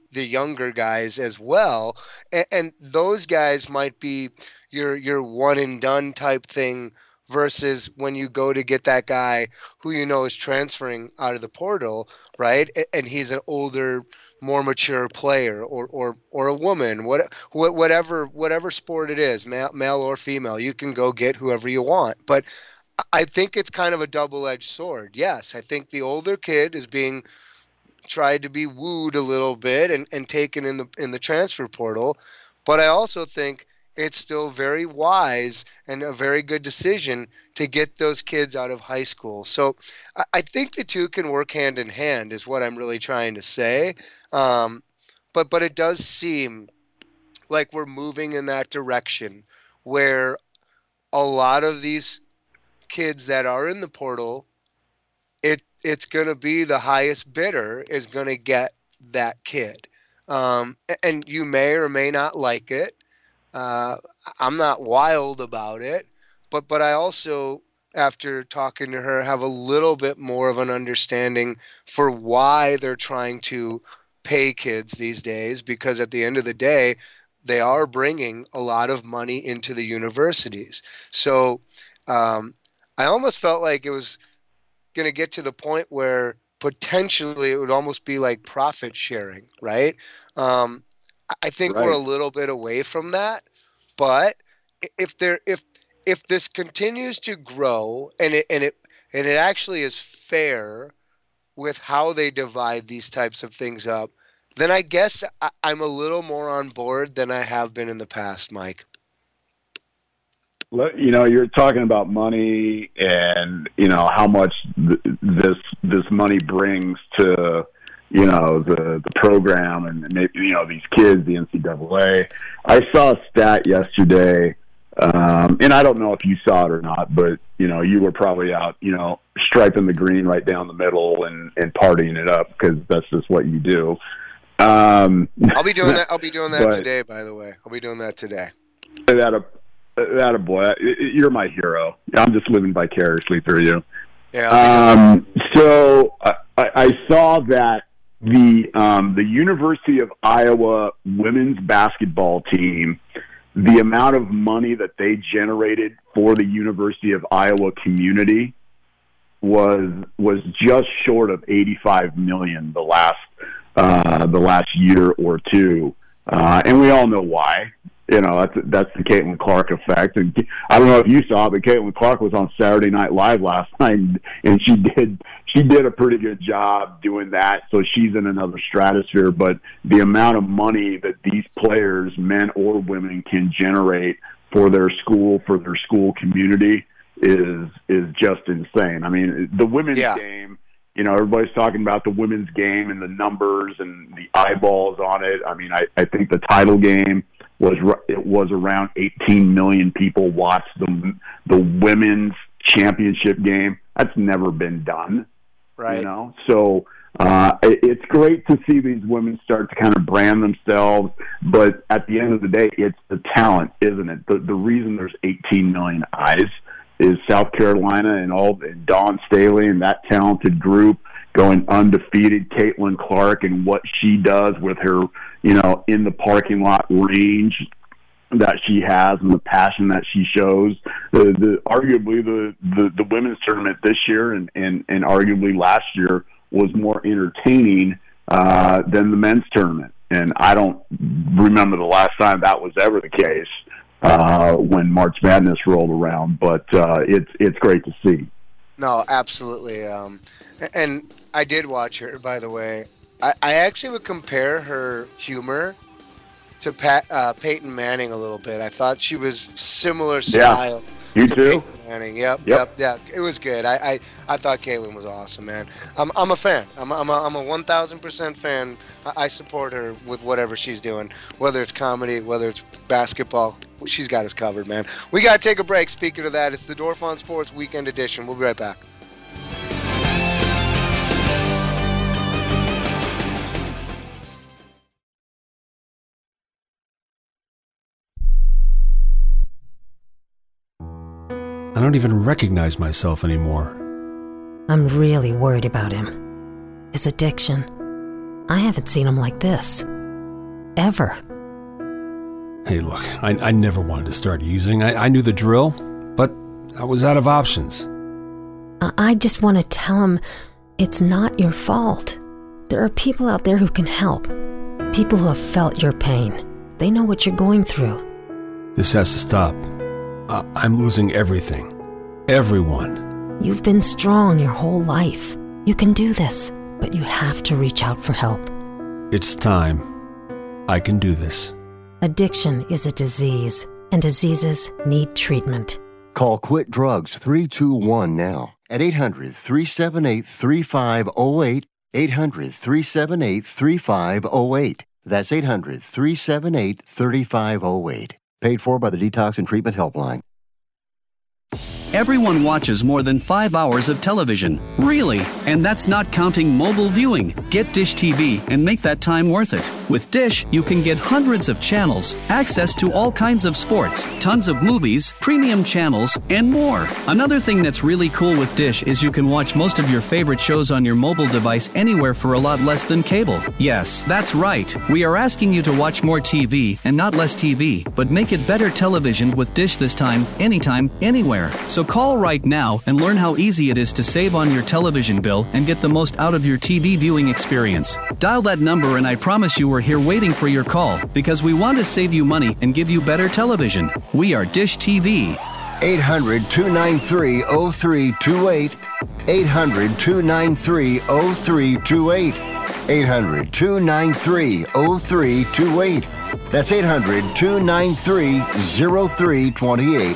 the younger guys as well. And, and those guys might be your your one and done type thing versus when you go to get that guy who you know is transferring out of the portal, right? And he's an older, more mature player, or or or a woman, what whatever whatever sport it is, male, male or female, you can go get whoever you want. But I think it's kind of a double-edged sword. Yes, I think the older kid is being tried to be wooed a little bit and, and taken in the in the transfer portal, but I also think it's still very wise and a very good decision to get those kids out of high school. So I think the two can work hand in hand is what I'm really trying to say. Um, but but it does seem like we're moving in that direction where a lot of these kids that are in the portal, it it's going to be the highest bidder is going to get that kid. Um, and you may or may not like it. Uh, I'm not wild about it, but but I also, after talking to her, have a little bit more of an understanding for why they're trying to pay kids these days, because at the end of the day, they are bringing a lot of money into the universities. So um, I almost felt like it was going to get to the point where potentially it would almost be like profit sharing, right? Um, I think right. we're a little bit away from that, but if there, if if this continues to grow and it and it and it actually is fair with how they divide these types of things up, then I guess I, I'm a little more on board than I have been in the past, Mike. You know, you're talking about money and, you know, how much th- this this money brings to, you know, the, the program and maybe, you know, these kids, the N C double A. I saw a stat yesterday, um, and I don't know if you saw it or not, but, you know, you were probably out, you know, striping the green right down the middle and, and partying it up because that's just what you do. Um, I'll be doing that. I'll be doing that but, today, by the way. I'll be doing that today. That a, that a boy, you're my hero. I'm just living vicariously through you. Yeah. Um, so I, I saw that the um, the University of Iowa women's basketball team, the amount of money that they generated for the University of Iowa community was was just short of eighty-five million dollars the last uh, the last year or two, uh, and we all know why. You know, that's that's the Caitlin Clark effect. And I don't know if you saw it, but Caitlin Clark was on Saturday Night Live last night, and she did she did a pretty good job doing that. So she's in another stratosphere. But the amount of money that these players, men or women, can generate for their school, for their school community, is is just insane. I mean, the women's yeah. game. You know, everybody's talking about the women's game and the numbers and the eyeballs on it. I mean, I, I think the title game was it was around eighteen million people watched the the women's championship game. That's never been done, right? You know, so uh, it, it's great to see these women start to kind of brand themselves. But at the end of the day, it's the talent, isn't it? The the reason there's eighteen million eyes is South Carolina and all and Dawn Staley and that talented group going undefeated. Caitlin Clark and what she does with her, you know, in the parking lot range that she has and the passion that she shows. The, the arguably the, the, the women's tournament this year and, and, and arguably last year was more entertaining uh, than the men's tournament. And I don't remember the last time that was ever the case uh, when March Madness rolled around. But uh, it's it's great to see. No, absolutely. Um, and I did watch her, by the way. I, I actually would compare her humor to Pat, uh, Peyton Manning a little bit. I thought she was similar style yeah, you to too. Peyton Manning. Yep, yep, yep, yeah. It was good. I, I, I thought Caitlin was awesome, man. I'm I'm a fan. I'm I'm a, I'm a one thousand percent fan. I, I support her with whatever she's doing, whether it's comedy, whether it's basketball. She's got us covered, man. We got to take a break. Speaking of that, it's the Dorf on Sports Weekend Edition. We'll be right back. I don't even recognize myself anymore. I'm really worried about him. His addiction. I haven't seen him like this. ever. Hey, look, I, I never wanted to start using. I, I knew the drill, but I was out of options. I just want to tell him it's not your fault. There are people out there who can help. People who have felt your pain. They know what you're going through. This has to stop. I, I'm losing everything. Everyone. You've been strong your whole life. You can do this, but you have to reach out for help. It's time. I can do this. Addiction is a disease, and diseases need treatment. Call Quit Drugs three two one now at eight hundred, three seven eight, three five zero eight, eight hundred, three seven eight, three five zero eight. That's eight hundred, three seven eight, three five zero eight. Paid for by the Detox and Treatment Helpline. Everyone watches more than five hours of television. Really? And that's not counting mobile viewing. Get Dish T V and make that time worth it. With Dish, you can get hundreds of channels, access to all kinds of sports, tons of movies, premium channels, and more. Another thing that's really cool with Dish is you can watch most of your favorite shows on your mobile device anywhere for a lot less than cable. Yes, that's right. We are asking you to watch more T V and not less T V, but make it better television with Dish this time, anytime, anywhere. So So call right now and learn how easy it is to save on your television bill and get the most out of your T V viewing experience. Dial that number and I promise you we're here waiting for your call because we want to save you money and give you better television. We are Dish T V. eight hundred, two nine three, zero three two eight. eight hundred, two nine three, zero three two eight. eight hundred, two nine three, zero three two eight. That's eight hundred, two nine three, zero three two eight.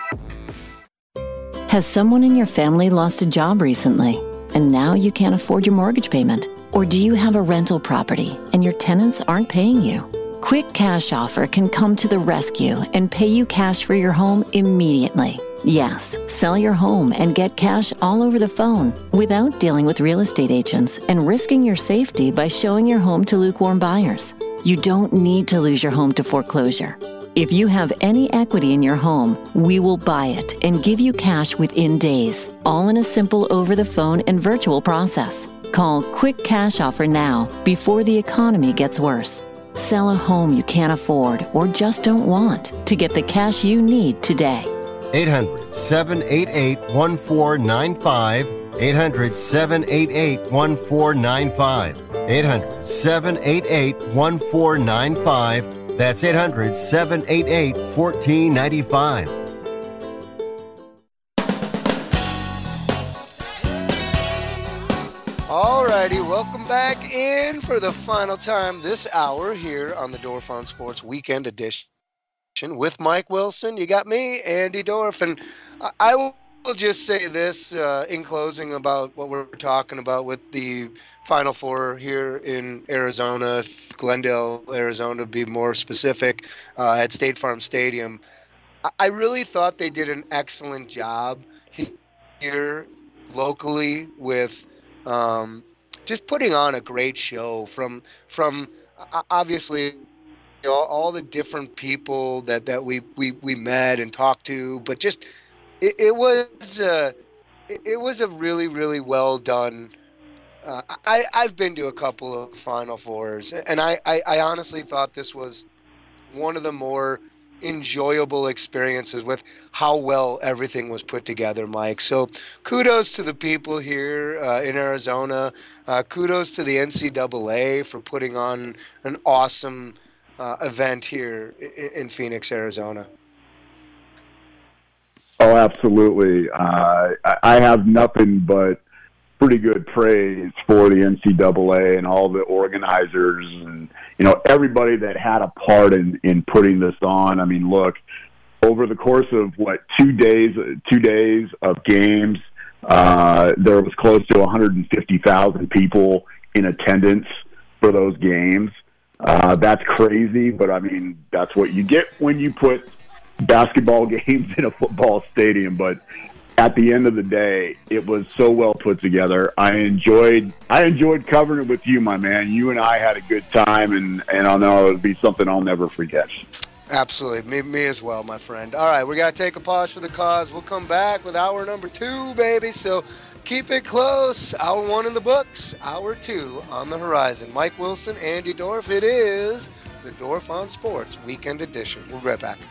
Has someone in your family lost a job recently, and now you can't afford your mortgage payment? Or do you have a rental property, and your tenants aren't paying you? Quick Cash Offer can come to the rescue and pay you cash for your home immediately. Yes, sell your home and get cash all over the phone without dealing with real estate agents and risking your safety by showing your home to lukewarm buyers. You don't need to lose your home to foreclosure. If you have any equity in your home, we will buy it and give you cash within days, all in a simple over-the-phone and virtual process. Call Quick Cash Offer now before the economy gets worse. Sell a home you can't afford or just don't want to get the cash you need today. eight hundred, seven eight eight, one four nine five. eight hundred, seven eight eight, one four nine five. eight hundred, seven eight eight, one four nine five. That's eight hundred, seven eight eight, one four nine five. Alrighty, welcome back in for the final time this hour here on the Dorf on Sports Weekend Edition with Mike Wilson. You got me, Andy Dorf, and I will just say this uh, in closing about what we're talking about with the Final Four here in Arizona, Glendale, Arizona, to be more specific, uh, at State Farm Stadium. I really thought they did an excellent job here locally with um, just putting on a great show from from obviously you know, all the different people that, that we, we, we met and talked to, but just it, it was uh, it, it was a really, really well done. Uh, I, I've been to a couple of Final Fours, and I, I, I honestly thought this was one of the more enjoyable experiences with how well everything was put together, Mike. So kudos to the people here uh, in Arizona. Uh, kudos to the N C double A for putting on an awesome uh, event here in, in Phoenix, Arizona. Oh, absolutely. Uh, I have nothing but pretty good praise for the N C double A and all the organizers and, you know, everybody that had a part in, in putting this on. I mean, look, over the course of, what, two days, two days of games, uh, there was close to one hundred fifty thousand people in attendance for those games. Uh, that's crazy, but, I mean, that's what you get when you put basketball games in a football stadium. But at the end of the day, it was so well put together. I enjoyed I enjoyed covering it with you, my man. You and I had a good time, and, and I know it'll be something I'll never forget. Absolutely. Me, me as well, my friend. All right, we got to take a pause for the cause. We'll come back with hour number two, baby. So keep it close. Hour one in the books. Hour two on the horizon. Mike Wilson, Andy Dorf. It is the Dorf on Sports Weekend Edition. We'll be right back.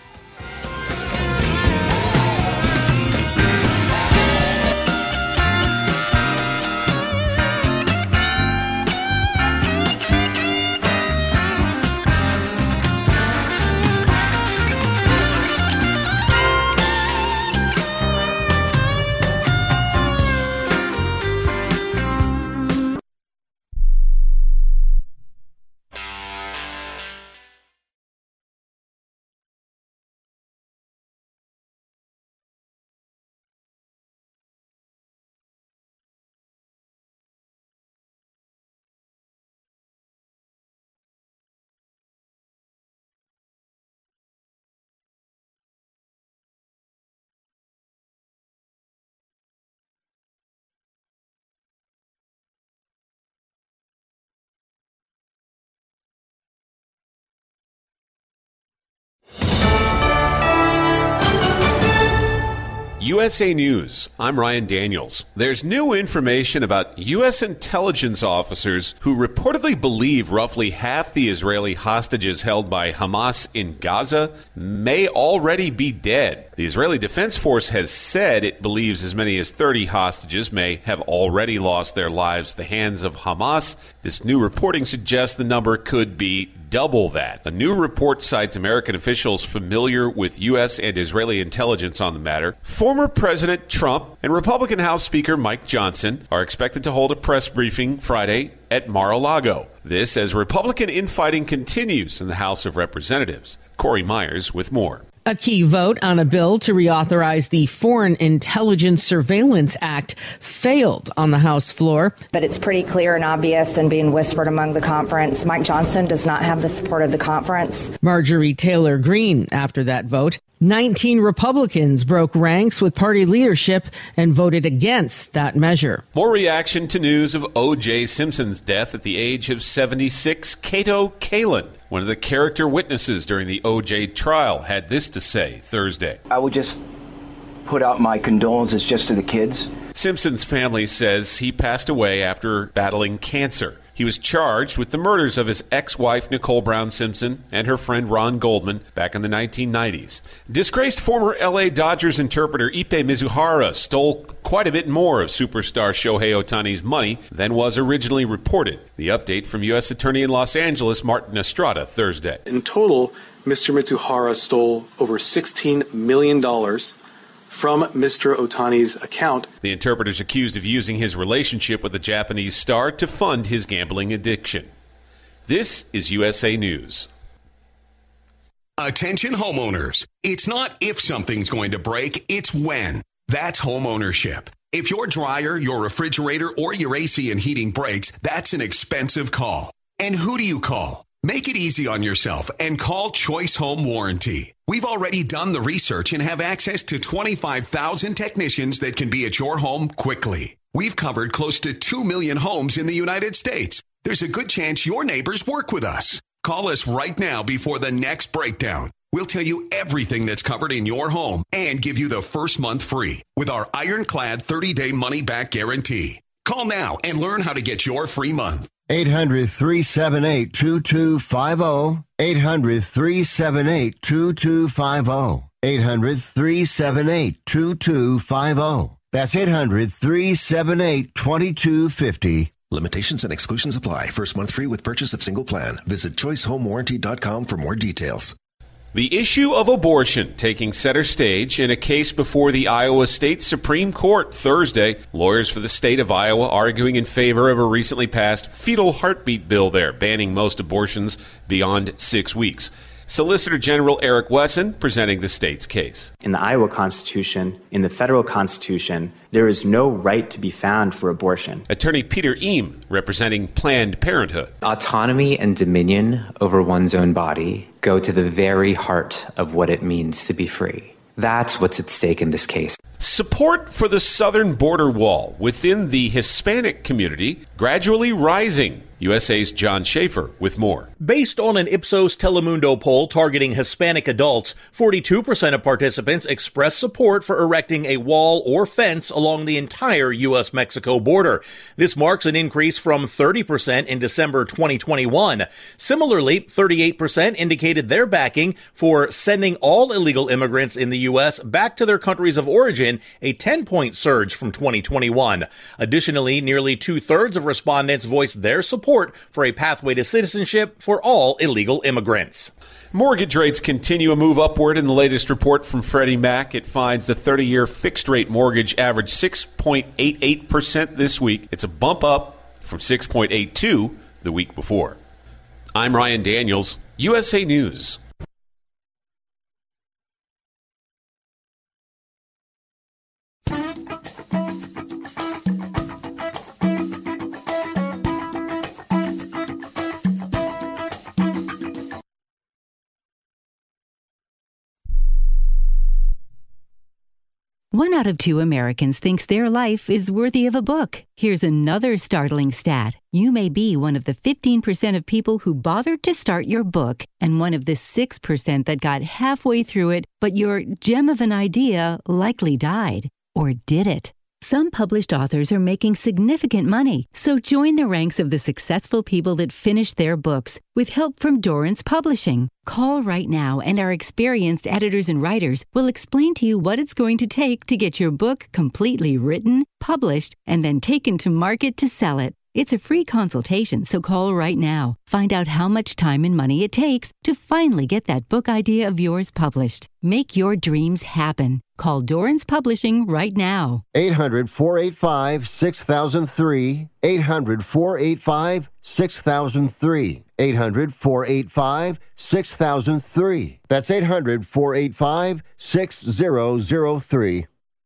U S A News, I'm Ryan Daniels. There's new information about U S intelligence officers who reportedly believe roughly half the Israeli hostages held by Hamas in Gaza may already be dead. The Israeli Defense Force has said it believes as many as thirty hostages may have already lost their lives at the hands of Hamas. This new reporting suggests the number could be double that. A new report cites American officials familiar with U S and Israeli intelligence on the matter. Former President Trump and Republican House Speaker Mike Johnson are expected to hold a press briefing Friday at Mar-a-Lago. This as Republican infighting continues in the House of Representatives. Corey Myers with more. A key vote on a bill to reauthorize the Foreign Intelligence Surveillance Act failed on the House floor. But it's pretty clear and obvious and being whispered among the conference. Mike Johnson does not have the support of the conference. Marjorie Taylor Greene after that vote. nineteen Republicans broke ranks with party leadership and voted against that measure. More reaction to news of O J. Simpson's death at the age of seventy-six. Kato Kalin, one of the character witnesses during the O J trial, had this to say Thursday. I would just put out my condolences just to the kids. Simpson's family says he passed away after battling cancer. He was charged with the murders of his ex-wife Nicole Brown Simpson and her friend Ron Goldman back in the nineteen nineties. Disgraced former L A Dodgers interpreter Ippei Mizuhara stole quite a bit more of superstar Shohei Ohtani's money than was originally reported. The update from U S Attorney in Los Angeles, Martin Estrada, Thursday. In total, Mister Mizuhara stole over sixteen million dollars from Mister Ohtani's account. The interpreter's accused of using his relationship with the Japanese star to fund his gambling addiction. This is U S A News. Attention homeowners. It's not if something's going to break, it's when. That's home ownership. If your dryer, your refrigerator, or your A C and heating breaks, that's an expensive call. And who do you call? Make it easy on yourself and call Choice Home Warranty. We've already done the research and have access to twenty-five thousand technicians that can be at your home quickly. We've covered close to two million homes in the United States. There's a good chance your neighbors work with us. Call us right now before the next breakdown. We'll tell you everything that's covered in your home and give you the first month free with our ironclad thirty-day money-back guarantee. Call now and learn how to get your free month. eight hundred, three seven eight, two two five zero. eight hundred, three seven eight, two two five zero. eight hundred, three seven eight, two two five zero. That's eight hundred, three seven eight, two two five zero. Limitations and exclusions apply. First month free with purchase of single plan. Visit choice home warranty dot com for more details. The issue of abortion taking center stage in a case before the Iowa State Supreme Court Thursday. Lawyers for the state of Iowa arguing in favor of a recently passed fetal heartbeat bill there, banning most abortions beyond six weeks. Solicitor General Eric Wesson presenting the state's case. In the Iowa Constitution, in the federal Constitution, there is no right to be found for abortion. Attorney Peter Eam representing Planned Parenthood. Autonomy and dominion over one's own body go to the very heart of what it means to be free. That's what's at stake in this case. Support for the southern border wall within the Hispanic community gradually rising U S A's John Schaefer with more. Based on an Ipsos Telemundo poll targeting Hispanic adults, forty-two percent of participants expressed support for erecting a wall or fence along the entire U S Mexico border. This marks an increase from thirty percent in December twenty twenty-one. Similarly, thirty-eight percent indicated their backing for sending all illegal immigrants in the U S back to their countries of origin, a ten-point surge from twenty twenty-one. Additionally, nearly two-thirds of respondents voiced their support for a pathway to citizenship for all illegal immigrants. Mortgage rates continue a move upward. In the latest report from Freddie Mac, it finds the thirty-year fixed-rate mortgage averaged six point eight eight percent this week. It's a bump up from six point eight two the week before. I'm Ryan Daniels, U S A News. One out of two Americans thinks their life is worthy of a book. Here's another startling stat. You may be one of the fifteen percent of people who bothered to start your book and one of the six percent that got halfway through it, but your gem of an idea likely died. Or did it? Some published authors are making significant money, so join the ranks of the successful people that finished their books with help from Dorrance Publishing. Call right now and our experienced editors and writers will explain to you what it's going to take to get your book completely written, published, and then taken to market to sell it. It's a free consultation, so call right now. Find out how much time and money it takes to finally get that book idea of yours published. Make your dreams happen. Call Dorrance Publishing right now. eight hundred, four eight five, six thousand three. eight hundred, four eight five, six thousand three. eight hundred, four eight five, six thousand three. That's eight hundred, four eight five, six thousand three.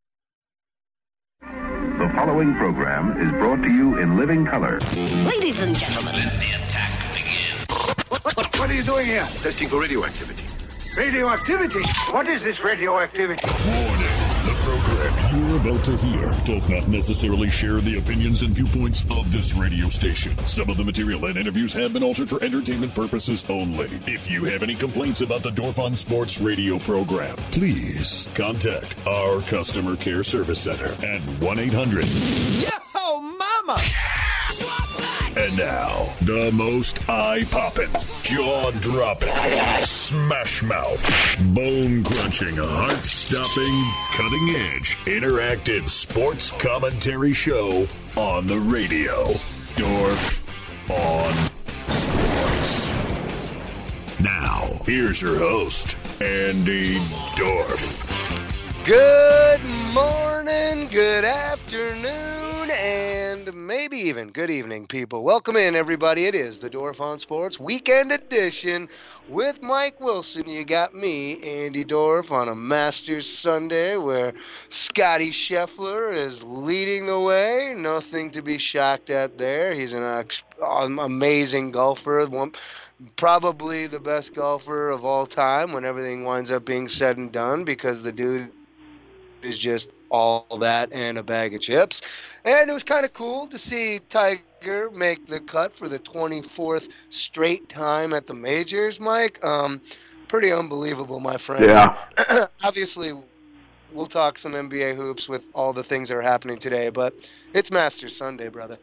The following program is brought to you in living color. Ladies and gentlemen, let the attack begin. What, what, what are you doing here? Testing for radioactivity. Radioactivity? What is this radioactivity? Warning. The program you're about to hear does not necessarily share the opinions and viewpoints of this radio station. Some of the material and interviews have been altered for entertainment purposes only. If you have any complaints about the Dorf on Sports radio program, please contact our customer care service center at one eight hundred. Yo, mama! And now, the most eye-popping, jaw-dropping, smash-mouth, bone-crunching, heart-stopping, cutting-edge, interactive sports commentary show on the radio. Dorf on Sports. Now, here's your host, Andy Dorf. Good morning, good afternoon, and maybe even good evening, people. Welcome in, everybody. It is the Dorf on Sports Weekend Edition with Mike Wilson. You got me, Andy Dorf, on a Masters Sunday where Scotty Scheffler is leading the way. Nothing to be shocked at there. He's an uh, amazing golfer. One, probably the best golfer of all time when everything winds up being said and done, because the dude is just all that and a bag of chips. And it was kind of cool to see Tiger make the cut for the twenty-fourth straight time at the majors, Mike. Um, pretty unbelievable, my friend. Yeah. Obviously, we'll talk some N B A hoops with all the things that are happening today, but it's Masters Sunday, brother.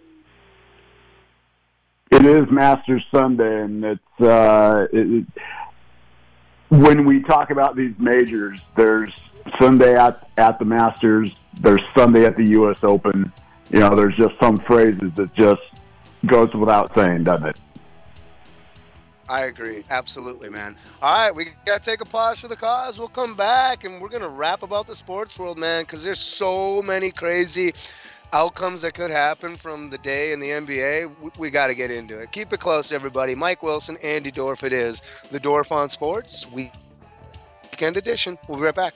It is Masters Sunday, and it's uh, it, when we talk about these majors, there's Sunday at, at the Masters, there's Sunday at the U S Open. You know, there's just some phrases that just goes without saying, doesn't it? I agree. Absolutely, man. All right, we got to take a pause for the cause. We'll come back, and we're going to rap about the sports world, man, because there's so many crazy outcomes that could happen from the day in the N B A. We, we got to get into it. Keep it close, everybody. Mike Wilson, Andy Dorf, it is the Dorf on Sports Weekend Edition. We'll be right back.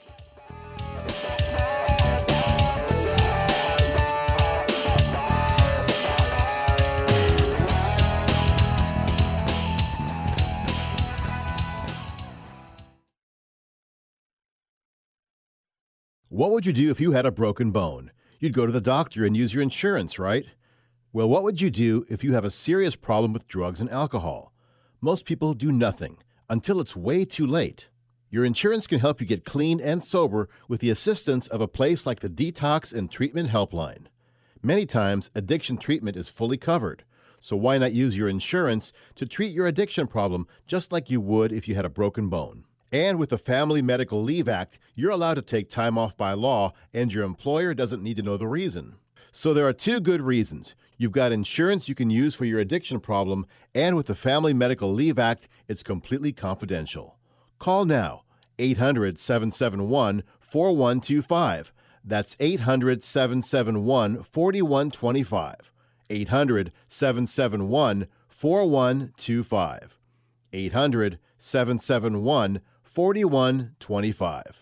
What would you do if you had a broken bone? You'd go to the doctor and use your insurance, right? Well, what would you do if you have a serious problem with drugs and alcohol? Most people do nothing until it's way too late. Your insurance can help you get clean and sober with the assistance of a place like the Detox and Treatment Helpline. Many times, addiction treatment is fully covered, so why not use your insurance to treat your addiction problem just like you would if you had a broken bone? And with the Family Medical Leave Act, you're allowed to take time off by law, and your employer doesn't need to know the reason. So there are two good reasons. You've got insurance you can use for your addiction problem, and with the Family Medical Leave Act, it's completely confidential. Call now, eight hundred, seven seven one, four one two five. That's eight hundred, seven seven one, four one two five. eight hundred, seven seven one, four one two five. eight hundred, seven seven one, four one two five.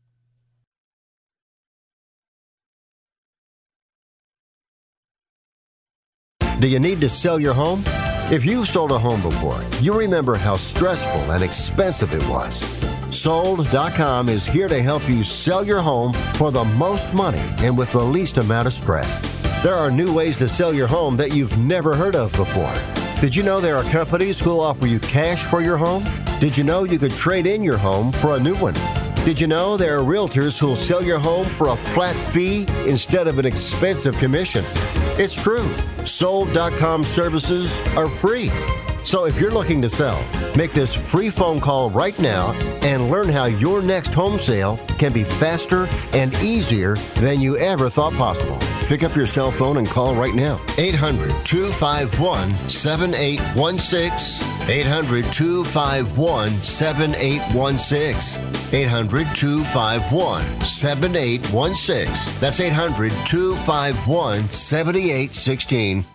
Do you need to sell your home? If you've sold a home before, you remember how stressful and expensive it was. Sold dot com is here to help you sell your home for the most money and with the least amount of stress. There are new ways to sell your home that you've never heard of before. Did you know there are companies who'll offer you cash for your home? Did you know you could trade in your home for a new one? Did you know there are realtors who'll sell your home for a flat fee instead of an expensive commission? It's true. Sold dot com services are free. So if you're looking to sell, make this free phone call right now and learn how your next home sale can be faster and easier than you ever thought possible. Pick up your cell phone and call right now. eight hundred, two five one, seven eight one six. eight hundred, two five one, seven eight one six. eight hundred, two five one, seven eight one six. That's eight hundred, two five one, seven eight one six.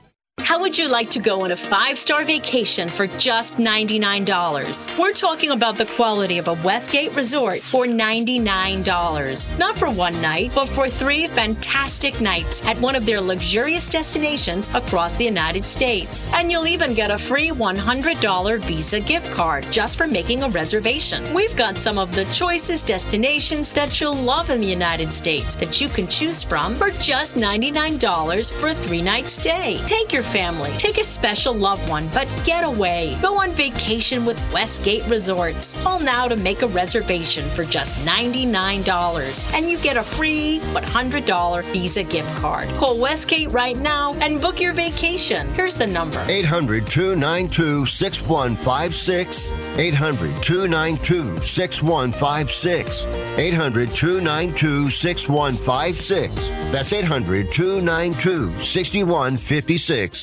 How would you like to go on a five-star vacation for just ninety-nine dollars? We're talking about the quality of a Westgate resort for ninety-nine dollars. Not for one night, but for three fantastic nights at one of their luxurious destinations across the United States. And you'll even get a free one hundred dollars Visa gift card just for making a reservation. We've got some of the choicest destinations that you'll love in the United States that you can choose from for just ninety-nine dollars for a three-night stay. Take your family, take a special loved one, but get away. Go on vacation with Westgate Resorts. Call now to make a reservation for just ninety-nine dollars, and you get a free one hundred dollars Visa gift card. Call Westgate right now and book your vacation. Here's the number. eight hundred, two nine two, six one five six. eight hundred, two nine two, six one five six. eight hundred, two nine two, six one five six. That's eight hundred, two nine two, six one five six.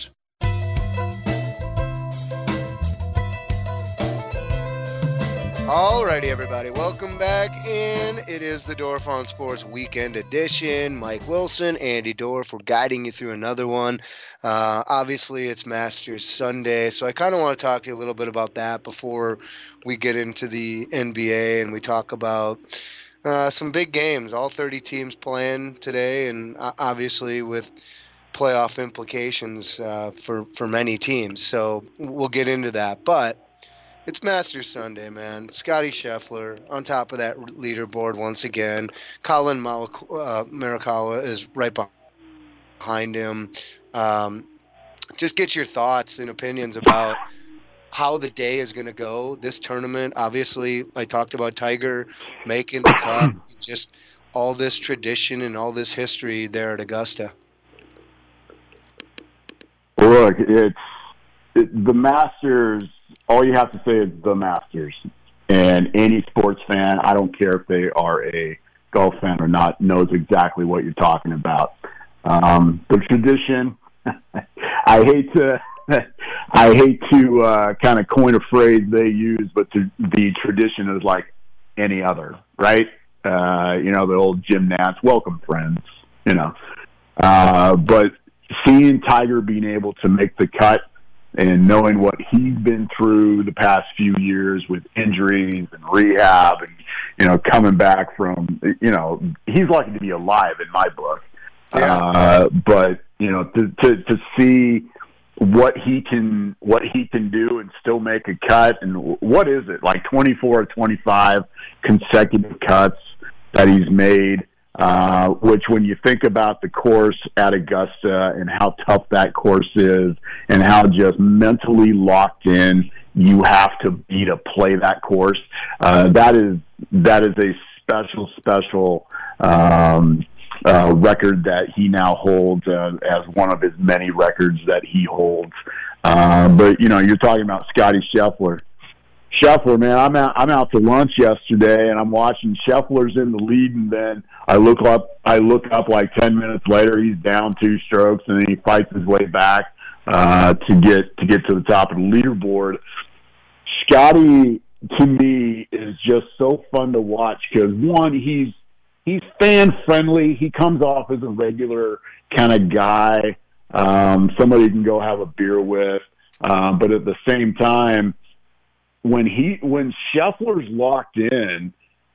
Alrighty, everybody, welcome back in. It is the Dorf on Sports Weekend Edition. Mike Wilson, Andy Dorf, we're guiding you through another one. Uh, obviously, it's Masters Sunday, so I kind of want to talk to you a little bit about that before we get into the N B A and we talk about uh, some big games. All thirty teams playing today, and uh, obviously with playoff implications uh, for, for many teams. So we'll get into that, but it's Masters Sunday, man. Scotty Scheffler on top of that leaderboard once again. Colin Morikawa is right behind him. Um, just get your thoughts and opinions about how the day is going to go. This tournament, obviously, I talked about Tiger making the cut. Just all this tradition and all this history there at Augusta. Look, it's it, the Masters. All you have to say is the Masters. And any sports fan, I don't care if they are a golf fan or not, knows exactly what you're talking about. Um, the tradition, I hate to I hate to uh, kind of coin a phrase they use, but to, the tradition is like any other, right? Uh, you know, the old Jim Nantz, welcome friends, you know. Uh, but seeing Tiger being able to make the cut, and knowing what he's been through the past few years with injuries and rehab and, you know, coming back from, you know, he's lucky to be alive in my book. Yeah. Uh, but, you know, to, to, to see what he can, what he can do and still make a cut. And what is it? Like twenty-four or twenty-five consecutive cuts that he's made. uh, which when you think about the course at Augusta and how tough that course is and how just mentally locked in you have to be to play that course, uh, that is that is a special, special um, uh, record that he now holds uh, as one of his many records that he holds. Uh, but, you know, you're talking about Scotty Scheffler. Scheffler, man, I'm out, I'm out to lunch yesterday, and I'm watching Scheffler's in the lead, and then I look up, I look up like ten minutes later, he's down two strokes, and then he fights his way back uh, to get to get to the top of the leaderboard. Scotty, to me, is just so fun to watch because, one, he's he's fan-friendly. He comes off as a regular kind of guy, um, somebody you can go have a beer with. Uh, but at the same time, when he when Scheffler's locked in,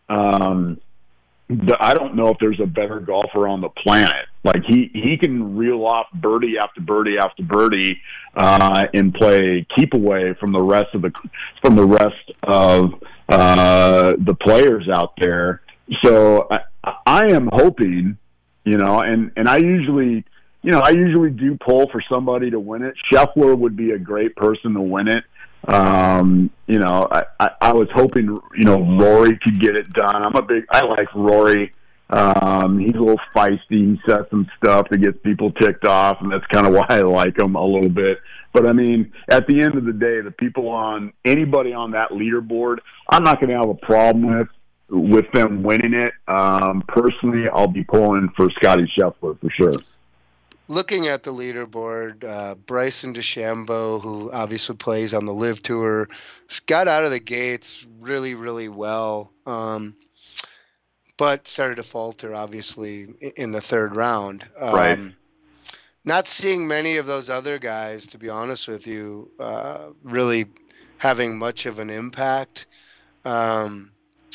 um, the, I don't know if there's a better golfer on the planet. Like he, he can reel off birdie after birdie after birdie uh, and play keep away from the rest of the from the rest of uh, the players out there. So I, I am hoping, you know, and, and I usually, you know, I usually do pull for somebody to win it. Scheffler would be a great person to win it. Um, you know, I, I, I was hoping, you know, Rory could get it done. I'm a big, I like Rory. Um, he's a little feisty. He says some stuff that gets people ticked off, and that's kind of why I like him a little bit. But I mean, at the end of the day, the people on anybody on that leaderboard, I'm not going to have a problem with with them winning it. Um, personally, I'll be pulling for Scotty Scheffler for sure. Looking at the leaderboard, uh, Bryson DeChambeau, who obviously plays on the Live Tour, got out of the gates really, really well, um, but started to falter, obviously, in the third round. Um, right. Not seeing many of those other guys, to be honest with you, uh, really having much of an impact. Um,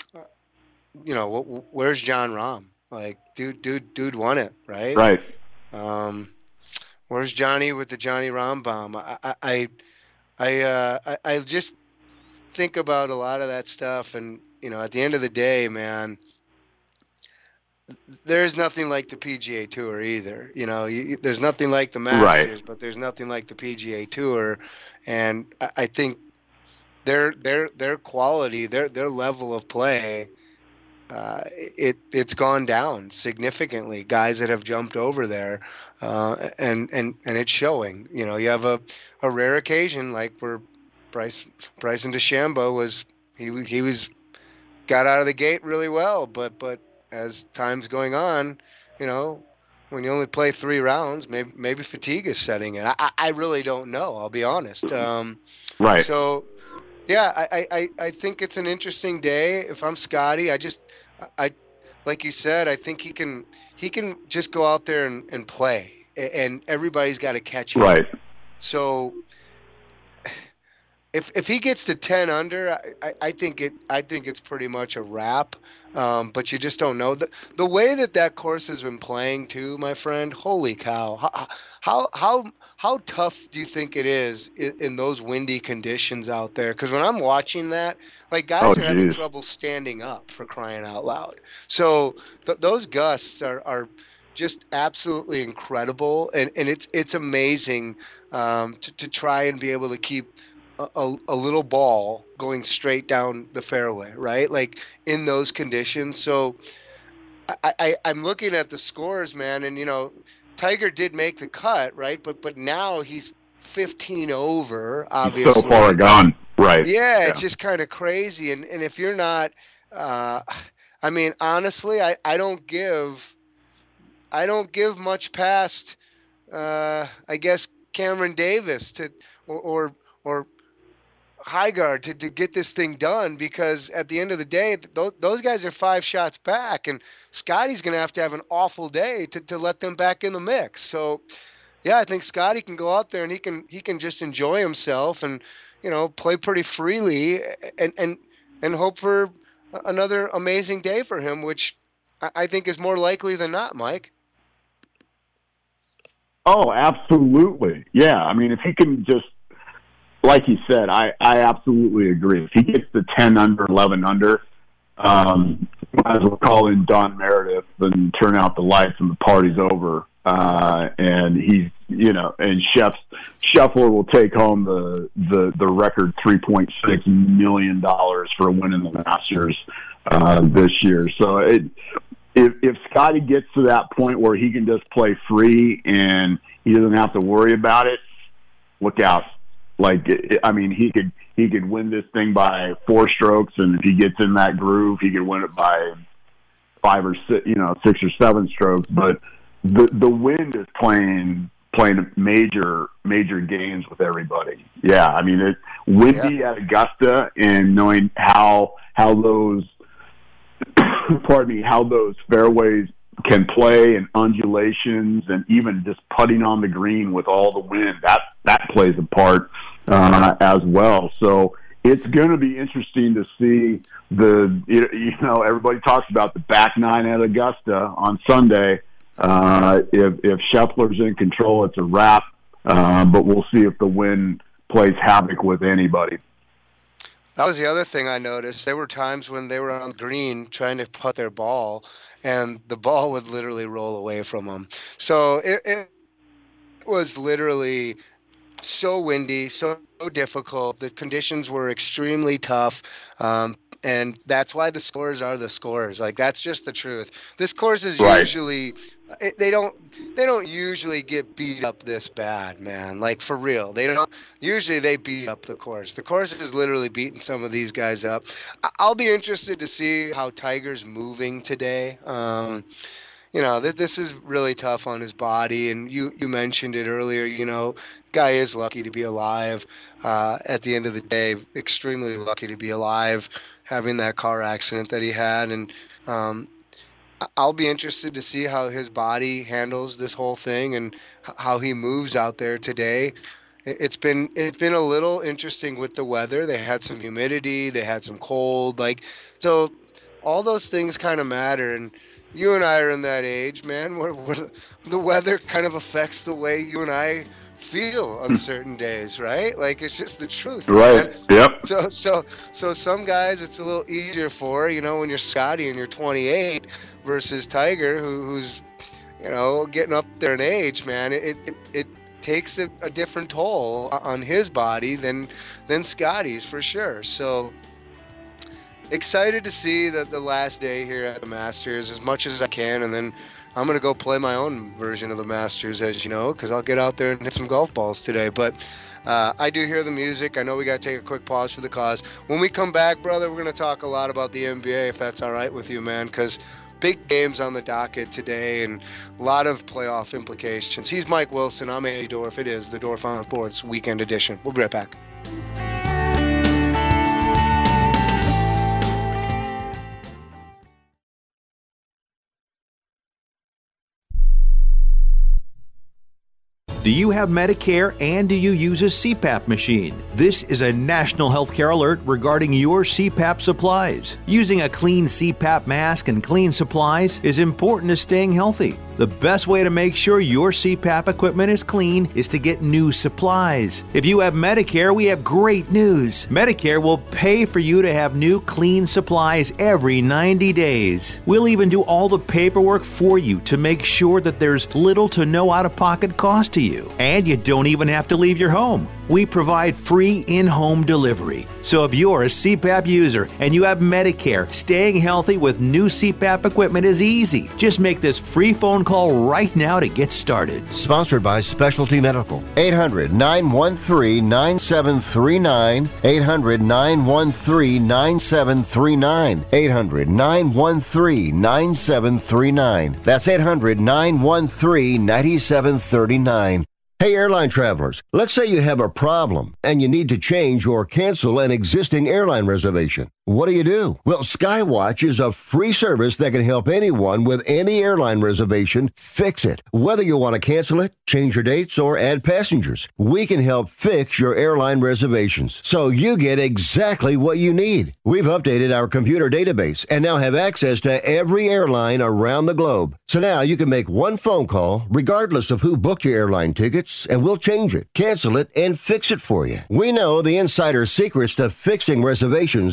you know, where's Jon Rahm? Like, dude, dude, dude won it, right? Right. Um, where's Johnny with the Johnny Rahm bomb? I, I, I, uh, I, I just think about a lot of that stuff, and you know, at the end of the day, man, there's nothing like the P G A Tour either. You know, you, there's nothing like the Masters, right, but there's nothing like the P G A Tour, and I, I think their their their quality, their their level of play. Uh, it it's gone down significantly. Guys that have jumped over there, uh, and and and it's showing. You know, you have a, a rare occasion like where Bryce Bryson DeChambeau was he he was got out of the gate really well, but but as time's going on, you know, when you only play three rounds, maybe maybe fatigue is setting in. I I really don't know. I'll be honest. Um, right. So. Yeah, I, I, I think it's an interesting day. If I'm Scotty, I just, I, like you said, I think he can he can just go out there and, and play, and everybody's got to catch him. Right. So, if if he gets to ten under, I, I think it I think it's pretty much a wrap. Um, but you just don't know the the way that that course has been playing too, my friend. Holy cow! How how how, how tough do you think it is in, in those windy conditions out there? Because when I'm watching that, like guys oh, are geez. having trouble standing up, for crying out loud. So th- those gusts are, are just absolutely incredible, and, and it's it's amazing um, to to try and be able to keep A, a little ball going straight down the fairway, right? Like in those conditions. So I, I, I'm looking at the scores, man, and you know, Tiger did make the cut, right? But but now he's fifteen over, obviously. So far gone, right? Yeah, yeah. It's just kind of crazy. And and if you're not, uh, I mean, honestly, I, I don't give, I don't give much past, uh, I guess Cameron Davis to or or, or Hygaard to, to get this thing done, because at the end of the day, those, those guys are five shots back, and Scotty's going to have to have an awful day to, to let them back in the mix. So, yeah, I think Scotty can go out there and he can he can just enjoy himself and, you know, play pretty freely and and, and hope for another amazing day for him, which I think is more likely than not, Mike. Oh, absolutely. Yeah, I mean, if he can just, like you said, I, I absolutely agree. If he gets the ten under, eleven under, um, might as well call in Don Meredith and turn out the lights and the party's over. Uh, and he's, you know, and Chef's, Scheffler will take home the, the, the record three point six million dollars for winning the Masters uh, this year. So it, if, if Scotty gets to that point where he can just play free and he doesn't have to worry about it, look out. Like, I mean, he could he could win this thing by four strokes, and if he gets in that groove, he could win it by five or six, you know, six or seven strokes. But the the wind is playing playing major major games with everybody. Yeah, I mean, it windy yeah. at Augusta, and knowing how how those pardon me how those fairways can play and undulations and even just putting on the green with all the wind, that that plays a part uh, as well. So it's going to be interesting to see the, you know, everybody talks about the back nine at Augusta on Sunday. Uh, if, if Scheffler's in control, it's a wrap, uh, but we'll see if the wind plays havoc with anybody. That was the other thing I noticed. There were times when they were on green trying to putt their ball, and the ball would literally roll away from them. So it, it was literally so windy, so difficult. The conditions were extremely tough. Um, and that's why the scores are the scores. Like, that's just the truth. This course is right. usually it, they don't they don't usually get beat up this bad, man. Like, for real. They don't usually they beat up the course. The course is literally beating some of these guys up. I'll be interested to see how Tiger's moving today. Um, you know, th- this is really tough on his body, and you, you mentioned it earlier, you know, guy is lucky to be alive. Uh, at the end of the day, extremely lucky to be alive, having that car accident that he had. And um, I'll be interested to see how his body handles this whole thing and how he moves out there today. It's been it's been a little interesting with the weather. They had some humidity, they had some cold, like, so all those things kind of matter. And you and I are in that age, man, where, where the weather kind of affects the way you and I feel on certain days, right? Like, it's just the truth, right? Man. Yep. So, so, so some guys it's a little easier for, you know, when you're Scotty and you're twenty-eight versus Tiger, who, who's, you know, getting up there in age, man. It it, it takes a, a different toll on his body than than Scotty's for sure. So excited to see that the last day here at the Masters as much as I can, and then I'm going to go play my own version of the Masters, as you know, because I'll get out there and hit some golf balls today. But uh, I do hear the music. I know we got to take a quick pause for the cause. When we come back, brother, we're going to talk a lot about the N B A, if that's all right with you, man, because big games on the docket today and a lot of playoff implications. He's Mike Wilson. I'm Andy Dorff. It is the Dorff on Sports Weekend Edition. We'll be right back. Do you have Medicare and do you use a C PAP machine? This is a national healthcare alert regarding your C PAP supplies. Using a clean C PAP mask and clean supplies is important to staying healthy. The best way to make sure your C PAP equipment is clean is to get new supplies. If you have Medicare, we have great news. Medicare will pay for you to have new clean supplies every ninety days. We'll even do all the paperwork for you to make sure that there's little to no out-of-pocket cost to you. And you don't even have to leave your home. We provide free in-home delivery. So if you're a C PAP user and you have Medicare, staying healthy with new C PAP equipment is easy. Just make this free phone call right now to get started. Sponsored by Specialty Medical. eight hundred, nine one three, nine seven three nine. eight hundred, nine one three, nine seven three nine. eight hundred, nine one three, nine seven three nine. That's eight hundred, nine one three, nine seven three nine. Hey, airline travelers, let's say you have a problem and you need to change or cancel an existing airline reservation. What do you do? Well, Skywatch is a free service that can help anyone with any airline reservation fix it. Whether you want to cancel it, change your dates, or add passengers, we can help fix your airline reservations so you get exactly what you need. We've updated our computer database and now have access to every airline around the globe. So now you can make one phone call regardless of who booked your airline tickets, and we'll change it, cancel it, and fix it for you. We know the insider secrets to fixing reservations that the airline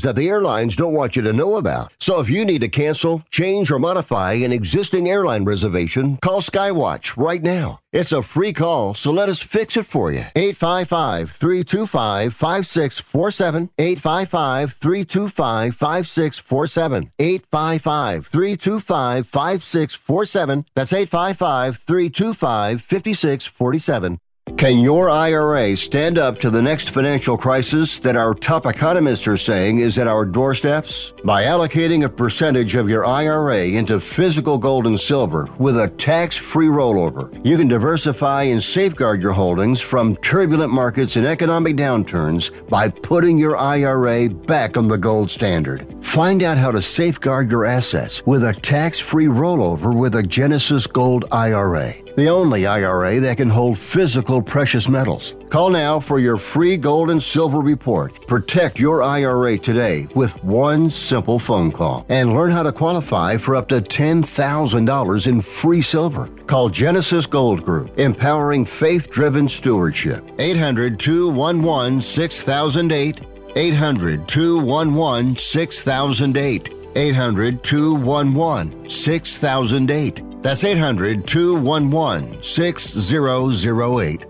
airlines don't want you to know about. So if you need to cancel, change, or modify an existing airline reservation, call Skywatch right now. It's a free call, so let us fix it for you. eight five five, three two five, five six four seven. eight five five, three two five, five six four seven. eight five five, three two five, five six four seven. That's eight five five, three two five, five six four seven. Can your I R A stand up to the next financial crisis that our top economists are saying is at our doorsteps? By allocating a percentage of your I R A into physical gold and silver with a tax-free rollover, you can diversify and safeguard your holdings from turbulent markets and economic downturns by putting your I R A back on the gold standard. Find out how to safeguard your assets with a tax-free rollover with a Genesis Gold I R A, the only I R A that can hold physical precious metals. Call now for your free gold and silver report. Protect your I R A today with one simple phone call and learn how to qualify for up to ten thousand dollars in free silver. Call Genesis Gold Group, empowering faith-driven stewardship. eight hundred, two one one, six thousand eight. eight hundred, two one one, six thousand eight. eight hundred, two one one, six thousand eight. That's eight hundred, two one one, six thousand eight.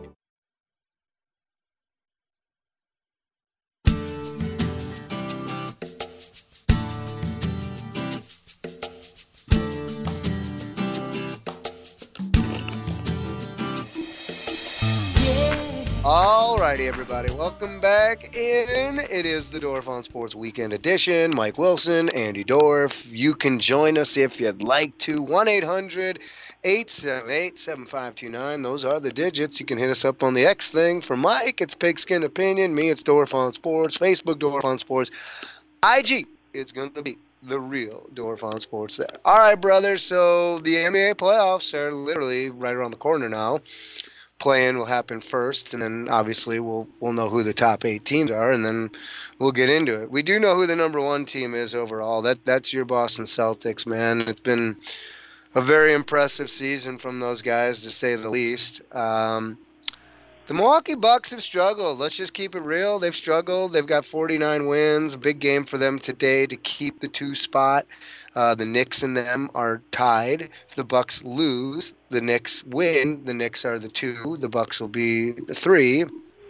Alrighty, everybody, welcome back in. It is the Dorf on Sports Weekend Edition. Mike Wilson, Andy Dorf. You can join us if you'd like to. one eight hundred, eight seven eight, seven five two nine. Those are the digits. You can hit us up on the X thing. For Mike, it's Pigskin Opinion. Me, it's Dorf on Sports. Facebook, Dorf on Sports. I G, it's going to be the real Dorf on Sports there. All right, brothers. So the N B A playoffs are literally right around the corner now. Play-in will happen first, and then obviously we'll we'll know who the top eight teams are, and then we'll get into it. We do know who the number one team is overall. That that's your Boston Celtics, man. It's been a very impressive season from those guys, to say the least. Um, the Milwaukee Bucks have struggled. Let's just keep it real. They've struggled. They've got forty-nine wins. A big game for them today to keep the two spot. Uh, the Knicks and them are tied. If the Bucks lose, the Knicks win. The Knicks are the two. The Bucks will be the three,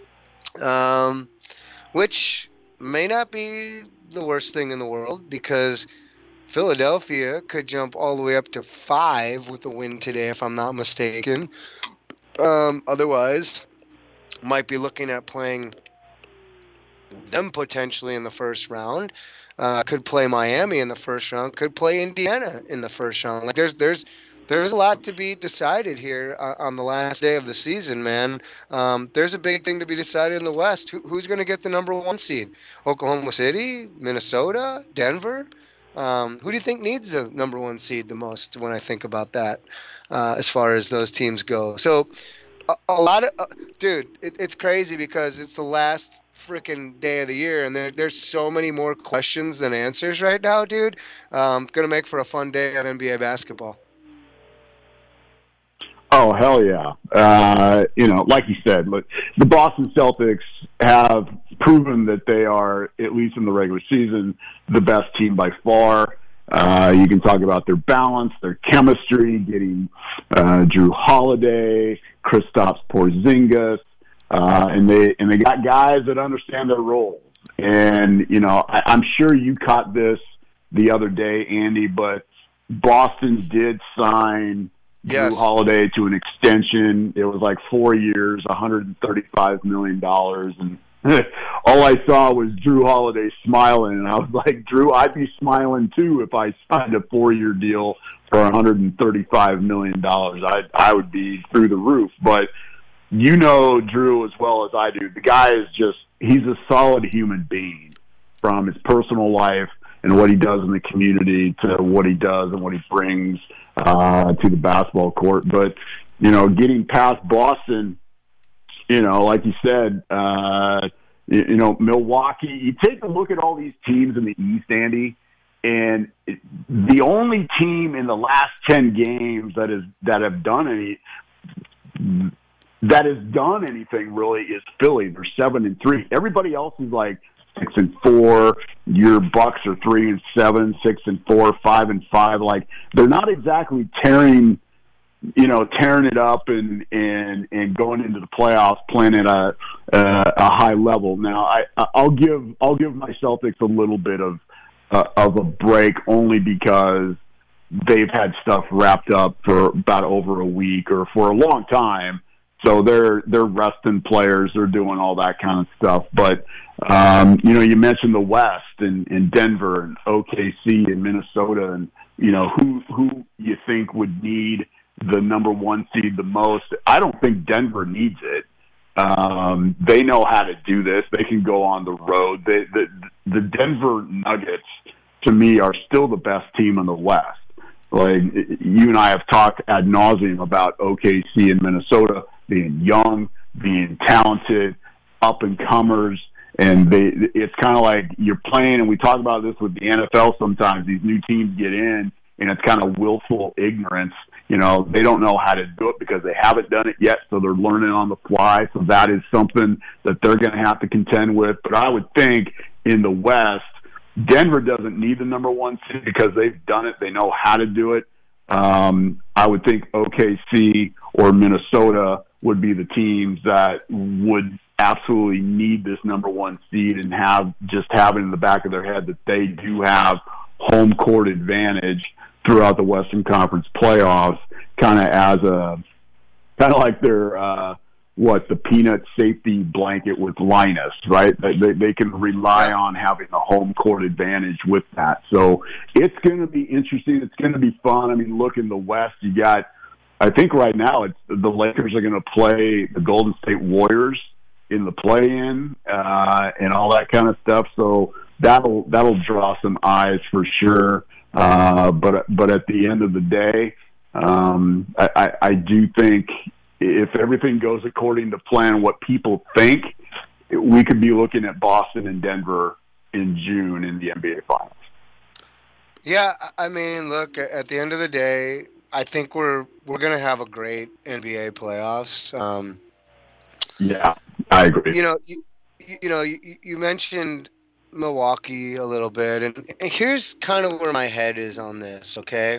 um, which may not be the worst thing in the world, because Philadelphia could jump all the way up to five with a win today, if I'm not mistaken. Um, otherwise, might be looking at playing them potentially in the first round. Uh, could play Miami in the first round. Could play Indiana in the first round. Like there's there's there's a lot to be decided here uh, on the last day of the season, man. Um, there's a big thing to be decided in the West. Who, who's going to get the number one seed? Oklahoma City, Minnesota, Denver. Um, who do you think needs the number one seed the most when I think about that, uh, as far as those teams go? So a, a lot of uh, dude, it, it's crazy because it's the last freaking day of the year, and there, there's so many more questions than answers right now, dude. Um, gonna make for a fun day of N B A basketball. Oh, hell yeah. Uh, you know, like you said, look, the Boston Celtics have proven that they are, at least in the regular season, the best team by far. Uh, you can talk about their balance, their chemistry, getting uh, Drew Holiday, Kristaps Porzingis, Uh, and they and they got guys that understand their roles. And, you know, I, I'm sure you caught this the other day, Andy, but Boston did sign yes. Drew Holiday to an extension. It was like four years, one hundred thirty-five million dollars. And all I saw was Drew Holiday smiling. And I was like, Drew, I'd be smiling too if I signed a four-year deal for one hundred thirty-five million dollars. I I would be through the roof. But you know Drew as well as I do. The guy is just, he's a solid human being, from his personal life and what he does in the community to what he does and what he brings uh, to the basketball court. But, you know, getting past Boston, you know, like you said, uh, you, you know, Milwaukee, you take a look at all these teams in the East, Andy, and it, the only team in the last ten games that is that have done any – that has done anything really is Philly. They're seven and three. Everybody else is like six and four. Your Bucks are three and seven, six and four, five and five. Like, they're not exactly tearing, you know, tearing it up and and and going into the playoffs playing at a a, a high level. Now, I I'll give I'll give my Celtics a little bit of uh, of a break, only because they've had stuff wrapped up for about over a week or for a long time. So they're they're resting players, they're doing all that kind of stuff. But um, you know, you mentioned the West and, and Denver and O K C and Minnesota, and you know who who you think would need the number one seed the most. I don't think Denver needs it. Um, they know how to do this. They can go on the road. They, the the Denver Nuggets, to me, are still the best team in the West. Like, you and I have talked ad nauseum about O K C and Minnesota being young, being talented, up and comers, and they it's kind of like you're playing, and we talk about this with the N F L sometimes. These new teams get in, and it's kind of willful ignorance. You know, they don't know how to do it because they haven't done it yet, so they're learning on the fly. So that is something that they're going to have to contend with. But I would think in the West, Denver doesn't need the number one seed because they've done it. They know how to do it. Um, I would think O K C or Minnesota would be the teams that would absolutely need this number one seed and have just have it in the back of their head that they do have home court advantage throughout the Western Conference playoffs, kind of as a kind of like their uh, what the peanut safety blanket with Linus, right? They they can rely on having a home court advantage with that. So it's going to be interesting. It's going to be fun. I mean, look in the West, you got. I think right now it's the Lakers are going to play the Golden State Warriors in the play-in uh, and all that kind of stuff. So that'll that'll draw some eyes for sure. Uh, but but at the end of the day, um, I, I, I do think if everything goes according to plan, what people think, we could be looking at Boston and Denver in June in the N B A Finals. Yeah, I mean, look, at the end of the day, I think we're we're going to have a great N B A playoffs. Um, yeah, I agree. You know, you, you know, you, you mentioned Milwaukee a little bit, and, and here's kind of where my head is on this, okay?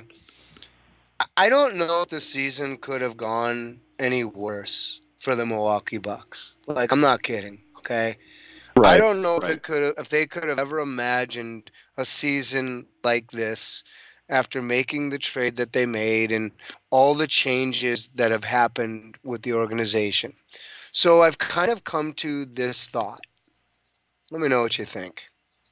I don't know if the season could have gone any worse for the Milwaukee Bucks. Like, I'm not kidding, okay? Right, I don't know right. if it could have, if they could have ever imagined a season like this after making the trade that they made and all the changes that have happened with the organization. So I've kind of come to this thought. Let me know what you think.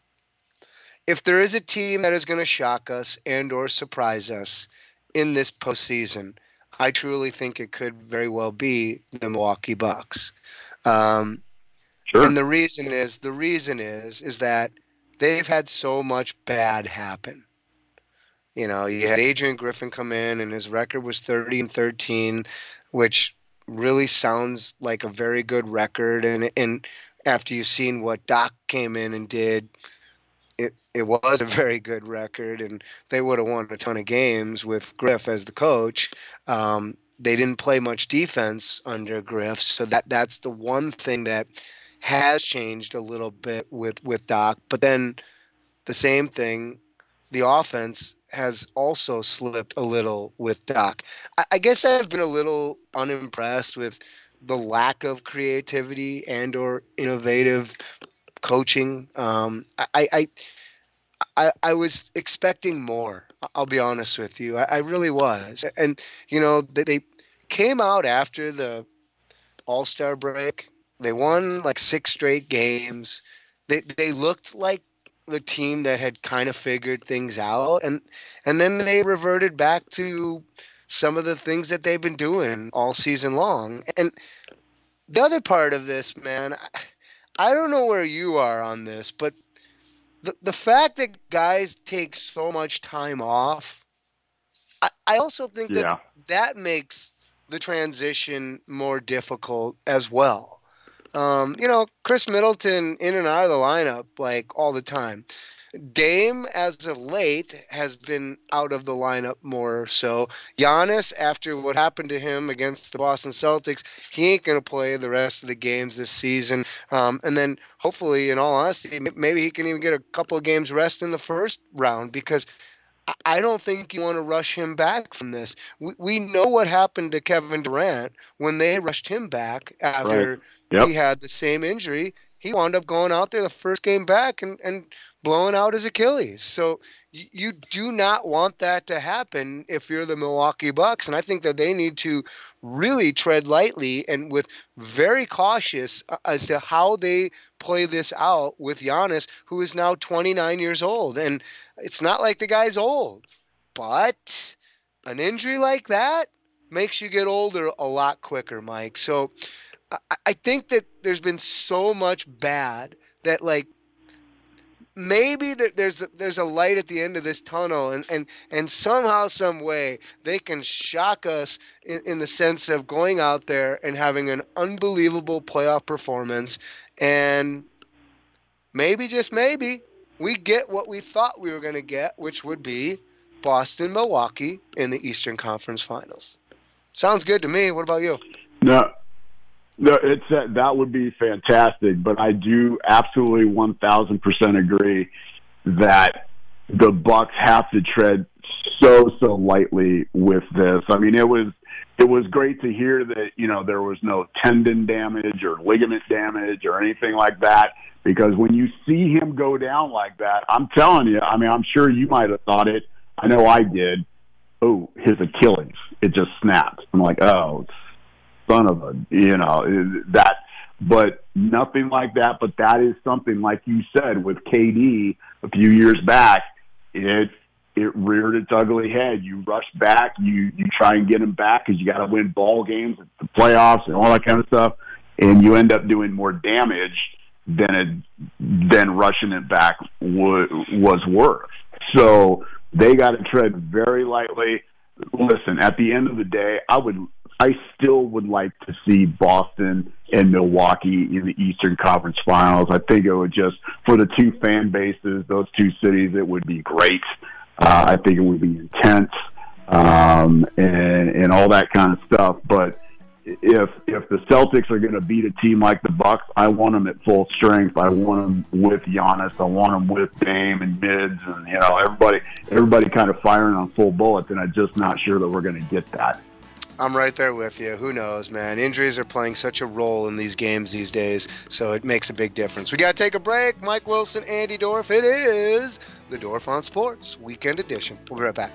If there is a team that is going to shock us and or surprise us in this postseason, I truly think it could very well be the Milwaukee Bucks. Um, sure. And the reason is, the reason is, is that they've had so much bad happen. You know, you had Adrian Griffin come in, and his record was thirty and thirteen, which really sounds like a very good record. And and after you've seen what Doc came in and did, it it was a very good record, and they would have won a ton of games with Griff as the coach. Um, they didn't play much defense under Griff, so that that's the one thing that has changed a little bit with, with Doc. But then the same thing, the offense has also slipped a little with Doc. I, I guess I've been a little unimpressed with the lack of creativity and or innovative coaching. Um, I, I, I, I was expecting more. I'll be honest with you. I, I really was. And, you know, they, they came out after the All-Star break. They won like six straight games. They they looked like the team that had kind of figured things out, and and then they reverted back to some of the things that they've been doing all season long. And the other part of this, man, I, I don't know where you are on this, but the the fact that guys take so much time off, I, I also think that yeah. that makes the transition more difficult as well. Um, you know, Chris Middleton in and out of the lineup like all the time. Dame, as of late, has been out of the lineup more so. Giannis, after what happened to him against the Boston Celtics, he ain't going to play the rest of the games this season. Um, and then hopefully, in all honesty, maybe he can even get a couple of games rest in the first round, because I don't think you want to rush him back from this. We, we know what happened to Kevin Durant when they rushed him back after right. Yep. he had the same injury. He wound up going out there the first game back and, and blowing out his Achilles. So you, you do not want that to happen if you're the Milwaukee Bucks. And I think that they need to really tread lightly and with very cautious as to how they play this out with Giannis, who is now twenty-nine years old. And it's not like the guy's old, but an injury like that makes you get older a lot quicker, Mike. So I think that there's been so much bad that, like, maybe that there's there's a light at the end of this tunnel, and, and, and somehow, some way, they can shock us in, in the sense of going out there and having an unbelievable playoff performance, and maybe, just maybe, we get what we thought we were going to get, which would be Boston, Milwaukee in the Eastern Conference Finals. Sounds good to me. What about you? No. No, it's uh, that would be fantastic, but I do absolutely one thousand percent agree that the Bucks have to tread so so lightly with this. I mean, it was it was great to hear that, you know, there was no tendon damage or ligament damage or anything like that, because when you see him go down like that, I'm telling you, I mean, I'm sure you might have thought it. I know I did. Oh, his Achilles, it just snapped. I'm like, oh, son of a, you know, that, but nothing like that. But that is something, like you said, with K D a few years back, it it reared its ugly head. You rush back, you you try and get him back because you got to win ball games, the playoffs, and all that kind of stuff, and you end up doing more damage than it, than rushing it back w- was worth. So they got to tread very lightly. Listen, at the end of the day, I would. I still would like to see Boston and Milwaukee in the Eastern Conference Finals. I think it would just, for the two fan bases, those two cities, it would be great. Uh, I think it would be intense um, and, and all that kind of stuff. But if if the Celtics are going to beat a team like the Bucks, I want them at full strength. I want them with Giannis. I want them with Dame and Mids, and you know everybody everybody kind of firing on full bullets. And I'm just not sure that we're going to get that. I'm right there with you. Who knows, man? Injuries are playing such a role in these games these days, so it makes a big difference. We got to take a break. Mike Wilson, Andy Dorf. It is the Dorf on Sports Weekend Edition. We'll be right back.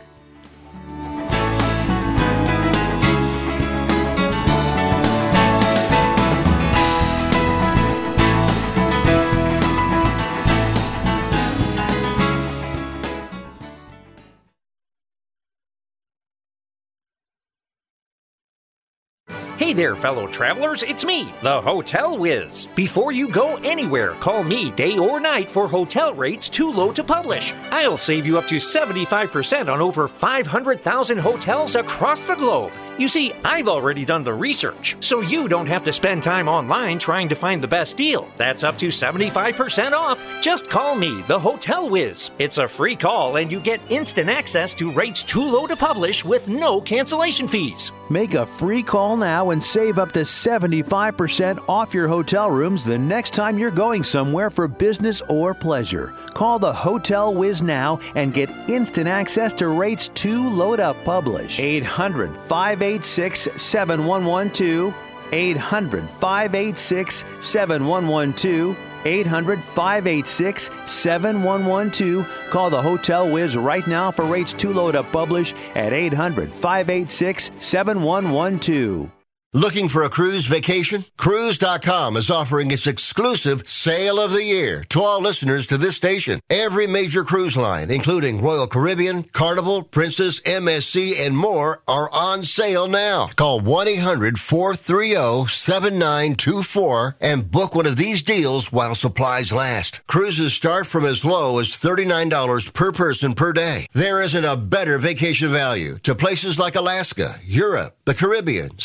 Hey there, fellow travelers, it's me, the Hotel Whiz. Before you go anywhere, call me day or night for hotel rates too low to publish. I'll save you up to seventy-five percent on over five hundred thousand hotels across the globe. You see, I've already done the research, so you don't have to spend time online trying to find the best deal. That's up to seventy-five percent off. Just call me, the Hotel Whiz. It's a free call, and you get instant access to rates too low to publish with no cancellation fees. Make a free call now and save up to seventy-five percent off your hotel rooms the next time you're going somewhere for business or pleasure. Call the Hotel Whiz now and get instant access to rates too low to publish. eight hundred, five eight six, seven one one two. eight hundred, five eight six, seven one one two. eight hundred, five eight six, seven one one two. Call the Hotel Whiz right now for rates too low to publish at eight hundred, five eight six, seven one one two. Looking for a cruise vacation? Cruise dot com is offering its exclusive Sale of the Year to all listeners to this station. Every major cruise line, including Royal Caribbean, Carnival, Princess, M S C, and more, are on sale now. Call one eight hundred, four three zero, seven nine two four and book one of these deals while supplies last. Cruises start from as low as thirty-nine dollars per person per day. There isn't a better vacation value to places like Alaska, Europe, the Caribbean, South America,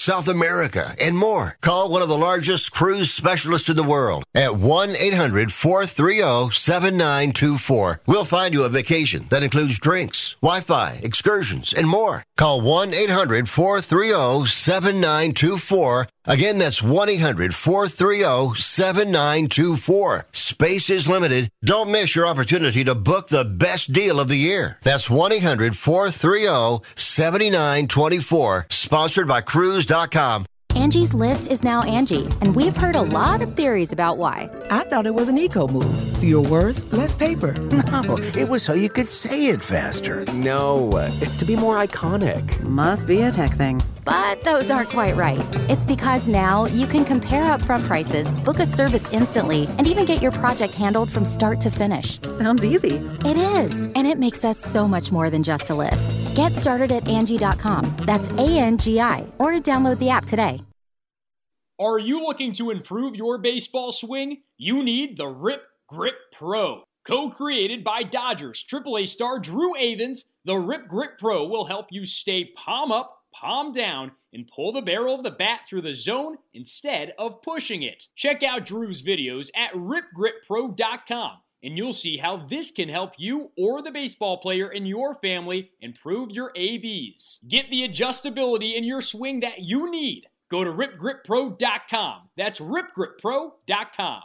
America, and more. Call one of the largest cruise specialists in the world at one eight hundred four three zero seven nine two four. We'll find you a vacation that includes drinks, Wi-Fi, excursions, and more. Call one eight hundred four three zero seven nine two four. Again, that's one eight hundred four three zero seven nine two four. Space is limited. Don't miss your opportunity to book the best deal of the year. That's one eight hundred four three zero seven nine two four. Sponsored by Cruise dot com. Angie's List is now Angie, and we've heard a lot of theories about why. I thought it was an eco move. Fewer words, less paper. No, it was so you could say it faster. No, it's to be more iconic. Must be a tech thing. But those aren't quite right. It's because now you can compare upfront prices, book a service instantly, and even get your project handled from start to finish. Sounds easy. It is, and it makes us so much more than just a list. Get started at Angie dot com. That's A N G I, or download the app today. Are you looking to improve your baseball swing? You need the Rip Grip Pro. Co-created by Dodgers triple A star Drew Avans, the Rip Grip Pro will help you stay palm up, palm down, and pull the barrel of the bat through the zone instead of pushing it. Check out Drew's videos at rip grip pro dot com, and you'll see how this can help you or the baseball player in your family improve your A Bs. Get the adjustability in your swing that you need. Go to rip grip pro dot com. That's rip grip pro dot com.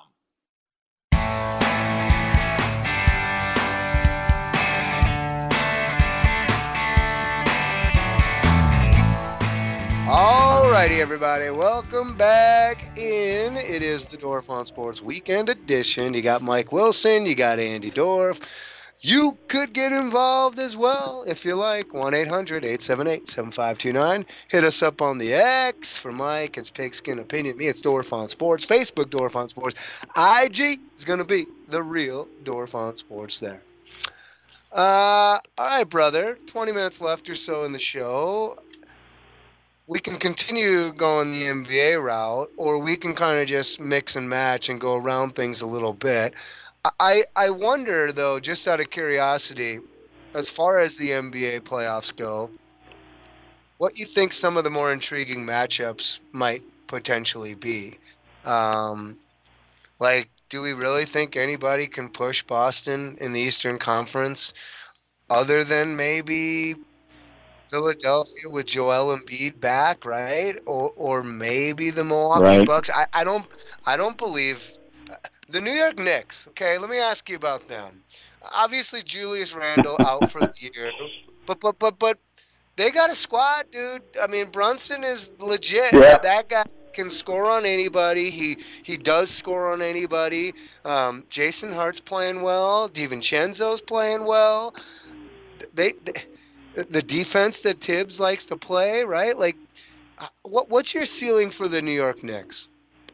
Alrighty, everybody, welcome back in. It is the Dorf on Sports Weekend Edition. You got Mike Wilson, you got Andy Dorf. You could get involved as well if you like. one eight hundred eight seven eight seven five two nine. Hit us up on the X. For Mike, it's Pigskin Opinion. Me, it's Dorf on Sports. Facebook, Dorf on Sports. I G is going to be the real Dorf on Sports there. Uh, all right, brother. twenty minutes left or so in the show. We can continue going the N B A route, or we can kind of just mix and match and go around things a little bit. I, I wonder, though, just out of curiosity, as far as the N B A playoffs go, what you think some of the more intriguing matchups might potentially be. Um, like, do we really think anybody can push Boston in the Eastern Conference other than maybe Philadelphia with Joel Embiid back, right? Or or maybe the Milwaukee right. Bucks? I, I don't I don't believe – the New York Knicks, okay, let me ask you about them. Obviously, Julius Randle out for the year, but but but but they got a squad, dude. I mean, Brunson is legit. Yeah. That guy can score on anybody. He he does score on anybody. Um, Jason Hart's playing well. DiVincenzo's playing well. They, they the defense that Tibbs likes to play, right? Like, what what's your ceiling for the New York Knicks?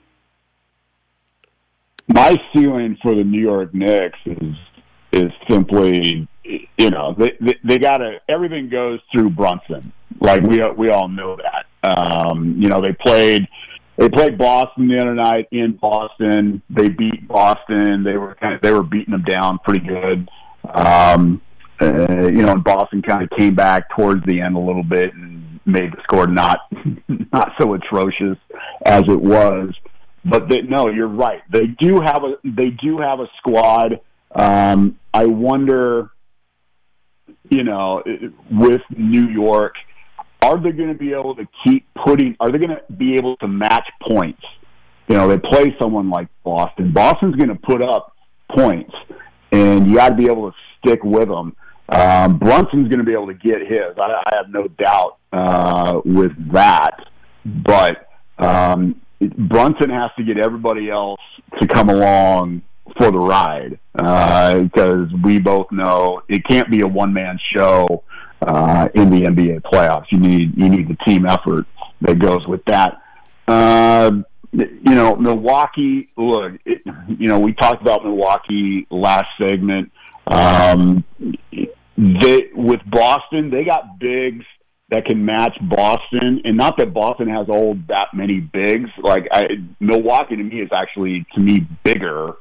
My ceiling for the New York Knicks is is simply, you know, they they, they got to everything goes through Brunson. Like we we all know that. Um, you know, they played they played Boston the other night in Boston. They beat Boston. They were kind of, they were beating them down pretty good. Um, uh, you know, and Boston kind of came back towards the end a little bit and made the score not not so atrocious as it was. But they, no, you're right. They do have a they do have a squad. Um, I wonder, you know, with New York, are they going to be able to keep putting? Are they going to be able to match points? You know, they play someone like Boston. Boston's going to put up points, and you got to be able to stick with them. Um, Brunson's going to be able to get his. I, I have no doubt uh, with that, but. Um, Brunson has to get everybody else to come along for the ride uh, because we both know it can't be a one-man show uh, in the N B A playoffs. You need you need the team effort that goes with that. Uh, you know, Milwaukee. Look, it, you know, we talked about Milwaukee last segment. Um, they with Boston, they got bigs that can match Boston, and not that Boston has all that many bigs. Like I, Milwaukee to me is actually to me bigger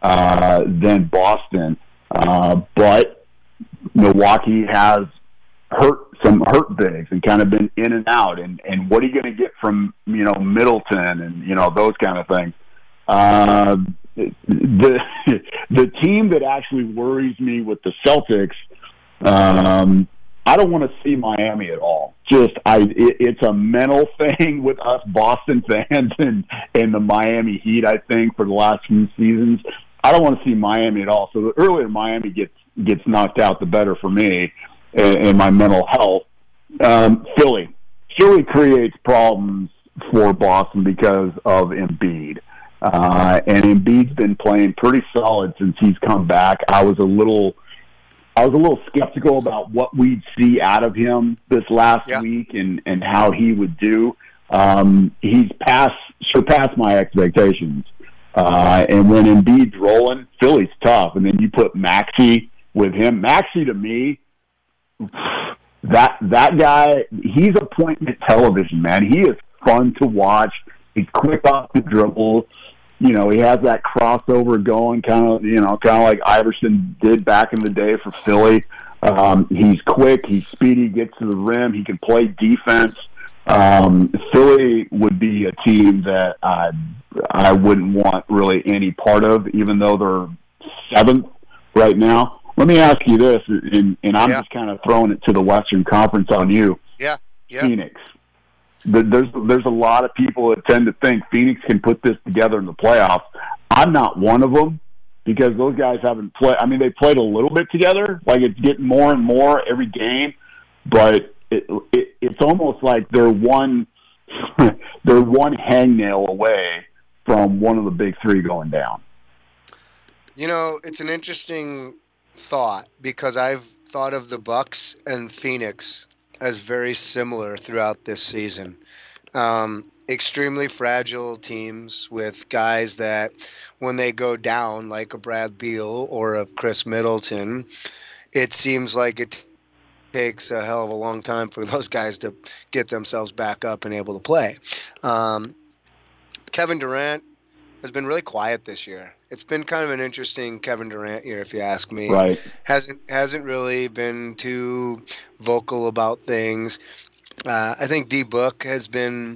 uh, than Boston, uh, but Milwaukee has hurt some hurt bigs and kind of been in and out. And, and what are you going to get from, you know, Middleton and, you know, those kind of things. Uh, the the team that actually worries me with the Celtics, um, I don't want to see Miami at all. Just I, it, it's a mental thing with us Boston fans and, and the Miami Heat, I think, for the last few seasons. I don't want to see Miami at all. So the earlier Miami gets gets knocked out, the better for me and, and my mental health. Um, Philly. Philly creates problems for Boston because of Embiid. Uh, and Embiid's been playing pretty solid since he's come back. I was a little I was a little skeptical about what we'd see out of him this last yeah. week and, and how he would do. Um, he's passed, surpassed my expectations. Uh, and when Embiid's rolling, Philly's tough. And then you put Maxey with him. Maxey, to me, that that guy, he's appointment television, man. He is fun to watch. He's quick off the dribble. You know, he has that crossover going, kind of, you know, kind of like Iverson did back in the day for Philly. Um, he's quick, he's speedy, gets to the rim, he can play defense. Um, Philly would be a team that I I wouldn't want really any part of, even though they're seventh right now. Let me ask you this, and, and I'm yeah. just kind of throwing it to the Western Conference on you. Yeah, yeah. Phoenix. There's there's a lot of people that tend to think Phoenix can put this together in the playoffs. I'm not one of them because those guys haven't played. I mean, they played a little bit together. Like, it's getting more and more every game, but it, it, it's almost like they're one they're one hangnail away from one of the big three going down. You know, it's an interesting thought because I've thought of the Bucks and Phoenix as very similar throughout this season. Um, extremely fragile teams with guys that when they go down, like a Brad Beal or a Chris Middleton, it seems like it takes a hell of a long time for those guys to get themselves back up and able to play. Um, Kevin Durant has been really quiet this year. It's been kind of an interesting Kevin Durant year, if you ask me. Right. Hasn't hasn't really been too vocal about things. Uh, I think D Book has been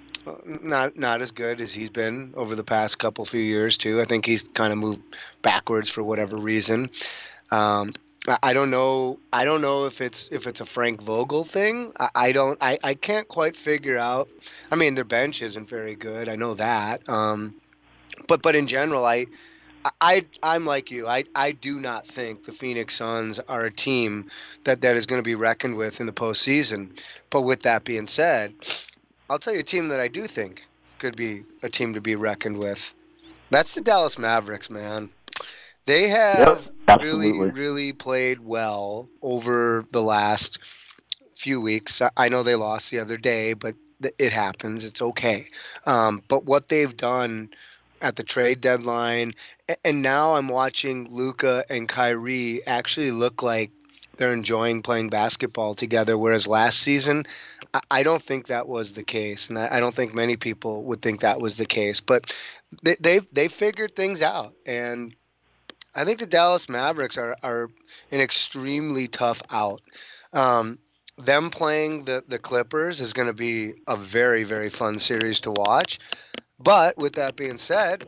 not not as good as he's been over the past couple few years too. I think he's kind of moved backwards for whatever reason. Um, I, I don't know. I don't know if it's if it's a Frank Vogel thing. I, I don't. I, I can't quite figure out. I mean, their bench isn't very good. I know that. Um, But but in general, I, I, I'm like you. I, I do not think the Phoenix Suns are a team that, that is going to be reckoned with in the postseason. But with that being said, I'll tell you a team that I do think could be a team to be reckoned with. That's the Dallas Mavericks, man. They have yep, really, really played well over the last few weeks. I know they lost the other day, but it happens. It's okay. Um, but what they've done at the trade deadline, and now I'm watching Luka and Kyrie actually look like they're enjoying playing basketball together, whereas last season, I don't think that was the case, and I don't think many people would think that was the case. But they, they've they figured things out, and I think the Dallas Mavericks are, are an extremely tough out. Um, them playing the, the Clippers is going to be a very, very fun series to watch. But with that being said,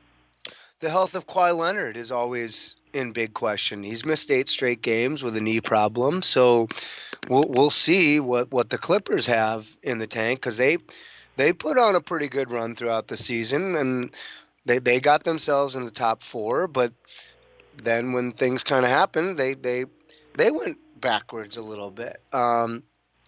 the health of Kawhi Leonard is always in big question. He's missed eight straight games with a knee problem, so we'll we'll see what, what the Clippers have in the tank because they they put on a pretty good run throughout the season and they they got themselves in the top four. But then when things kind of happened, they they they went backwards a little bit. Um,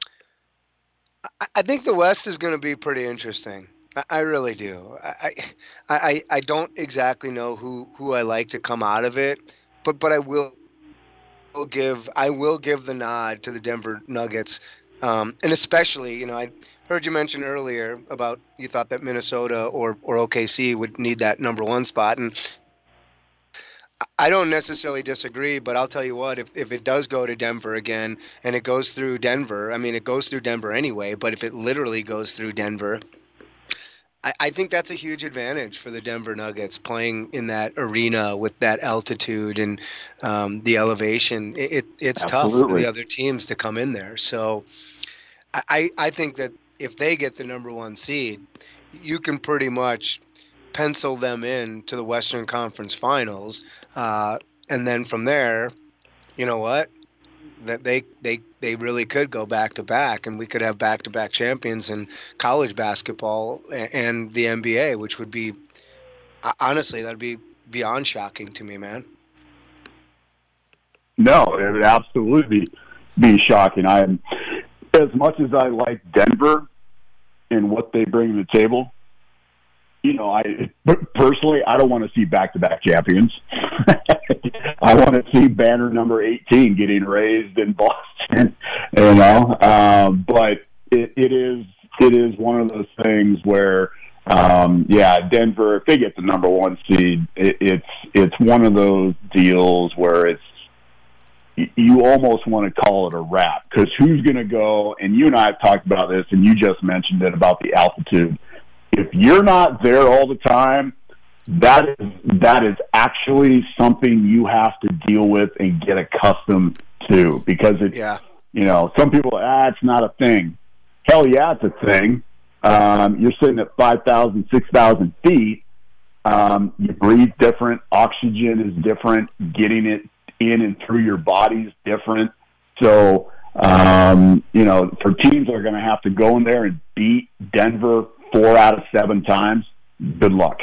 I, I think the West is going to be pretty interesting. I really do. I, I I don't exactly know who, who I like to come out of it, but but I will, will give I will give the nod to the Denver Nuggets, um, and especially you know I heard you mention earlier about you thought that Minnesota or or O K C would need that number one spot, and I don't necessarily disagree, but I'll tell you what, if if it does go to Denver again and it goes through Denver, I mean it goes through Denver anyway, but if it literally goes through Denver. I, I think that's a huge advantage for the Denver Nuggets playing in that arena with that altitude and um, the elevation. It, it it's tough for Absolutely. the other teams to come in there. So I, I I think that if they get the number one seed, you can pretty much pencil them in to the Western Conference Finals, uh, and then from there, you know what? That they they they really could go back to back, and we could have back to back champions in college basketball a- and the N B A, which would be ho- honestly that'd be beyond shocking to me, man. No, it would absolutely be shocking. I, as much as I like Denver and what they bring to the table, you know, I personally I don't want to see back-to-back champions. I want to see banner number eighteen getting raised in Boston. You know, um, but it, it is it is one of those things where, um, yeah, Denver, if they get the number one seed, it, it's it's one of those deals where it's you almost want to call it a wrap, because who's going to go? And you and I have talked about this, and you just mentioned it about the altitude. If you're not there all the time, that is that is actually something you have to deal with and get accustomed to, because it's, yeah. you know, some people, ah, it's not a thing. Hell yeah, it's a thing. Um, you're sitting at five thousand, six thousand feet. Um, you breathe different. Oxygen is different. Getting it in and through your body is different. So, um, you know, for teams that are going to have to go in there and beat Denver four out of seven times, good luck.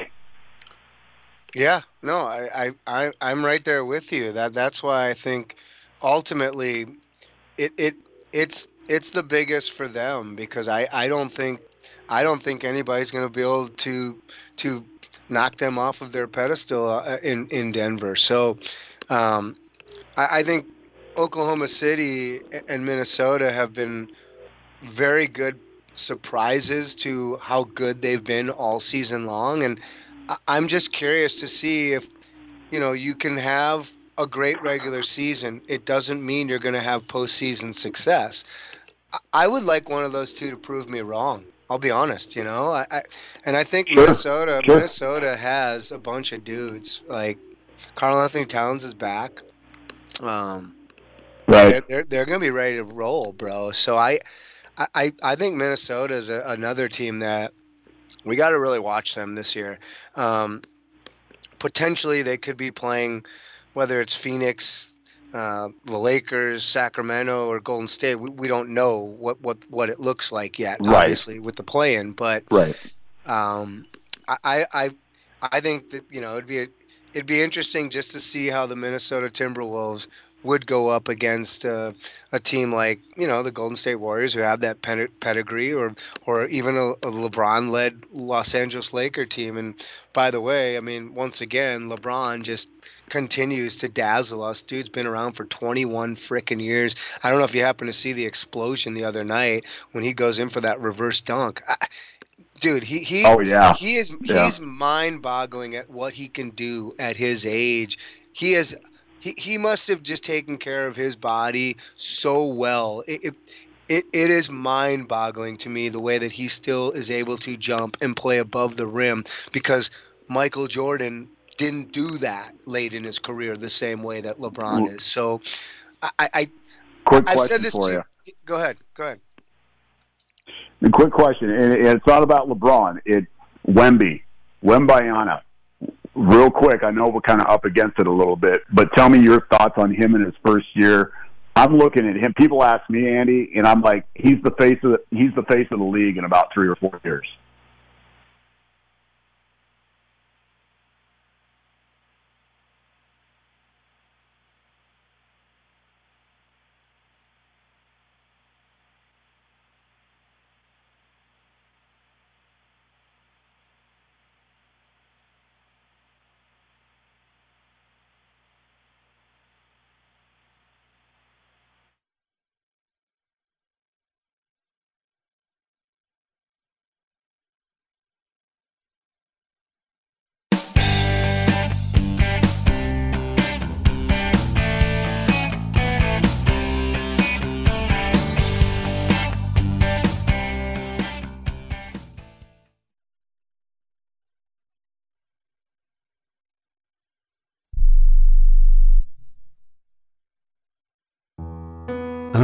Yeah, no, I, I, I I'm right there with you. That that's why I think ultimately it, it it's it's the biggest for them, because I, I don't think I don't think anybody's going to be able to to knock them off of their pedestal uh, in in Denver. So um, I, I think Oklahoma City and Minnesota have been very good surprises to how good they've been all season long, and I- I'm just curious to see if, you know, you can have a great regular season. It doesn't mean you're going to have postseason success. I- I would like one of those two to prove me wrong. I'll be honest, you know, I, I and I think Sure, Minnesota sure. Minnesota has a bunch of dudes. Like Karl Anthony Towns is back. Um, Right. they're they're, they're going to be ready to roll, bro. So I I, I I think Minnesota is a, another team that we got to really watch them this year. Um, potentially, they could be playing, whether it's Phoenix, uh, the Lakers, Sacramento, or Golden State. We, we don't know what, what, what it looks like yet, Right. obviously, with the play-in. But Right. um, I, I I think that, you know, it'd be a, it'd be interesting just to see how the Minnesota Timberwolves would go up against uh, a team like, you know, the Golden State Warriors, who have that pen- pedigree, or or even a, a LeBron-led Los Angeles Laker team. And by the way, I mean, once again, LeBron just continues to dazzle us. Dude's been around for twenty-one frickin' years. I don't know if you happen to see the explosion the other night when he goes in for that reverse dunk. I, Dude, he he Oh, yeah. he is Yeah. he's mind-boggling at what he can do at his age. He is he, he must have just taken care of his body so well. It, it it it is mind-boggling to me the way that he still is able to jump and play above the rim, because Michael Jordan didn't do that late in his career the same way that LeBron is. So I I Quick I've question said this for to you. you. Go ahead. Go ahead. A quick question, and and it's not about LeBron. It's Wemby, Wembayana. Real quick, I know we're kind of up against it a little bit, but tell me your thoughts on him in his first year. I'm looking at him. People ask me, Andy, and I'm like, he's the face of the, he's the face of the league in about three or four years.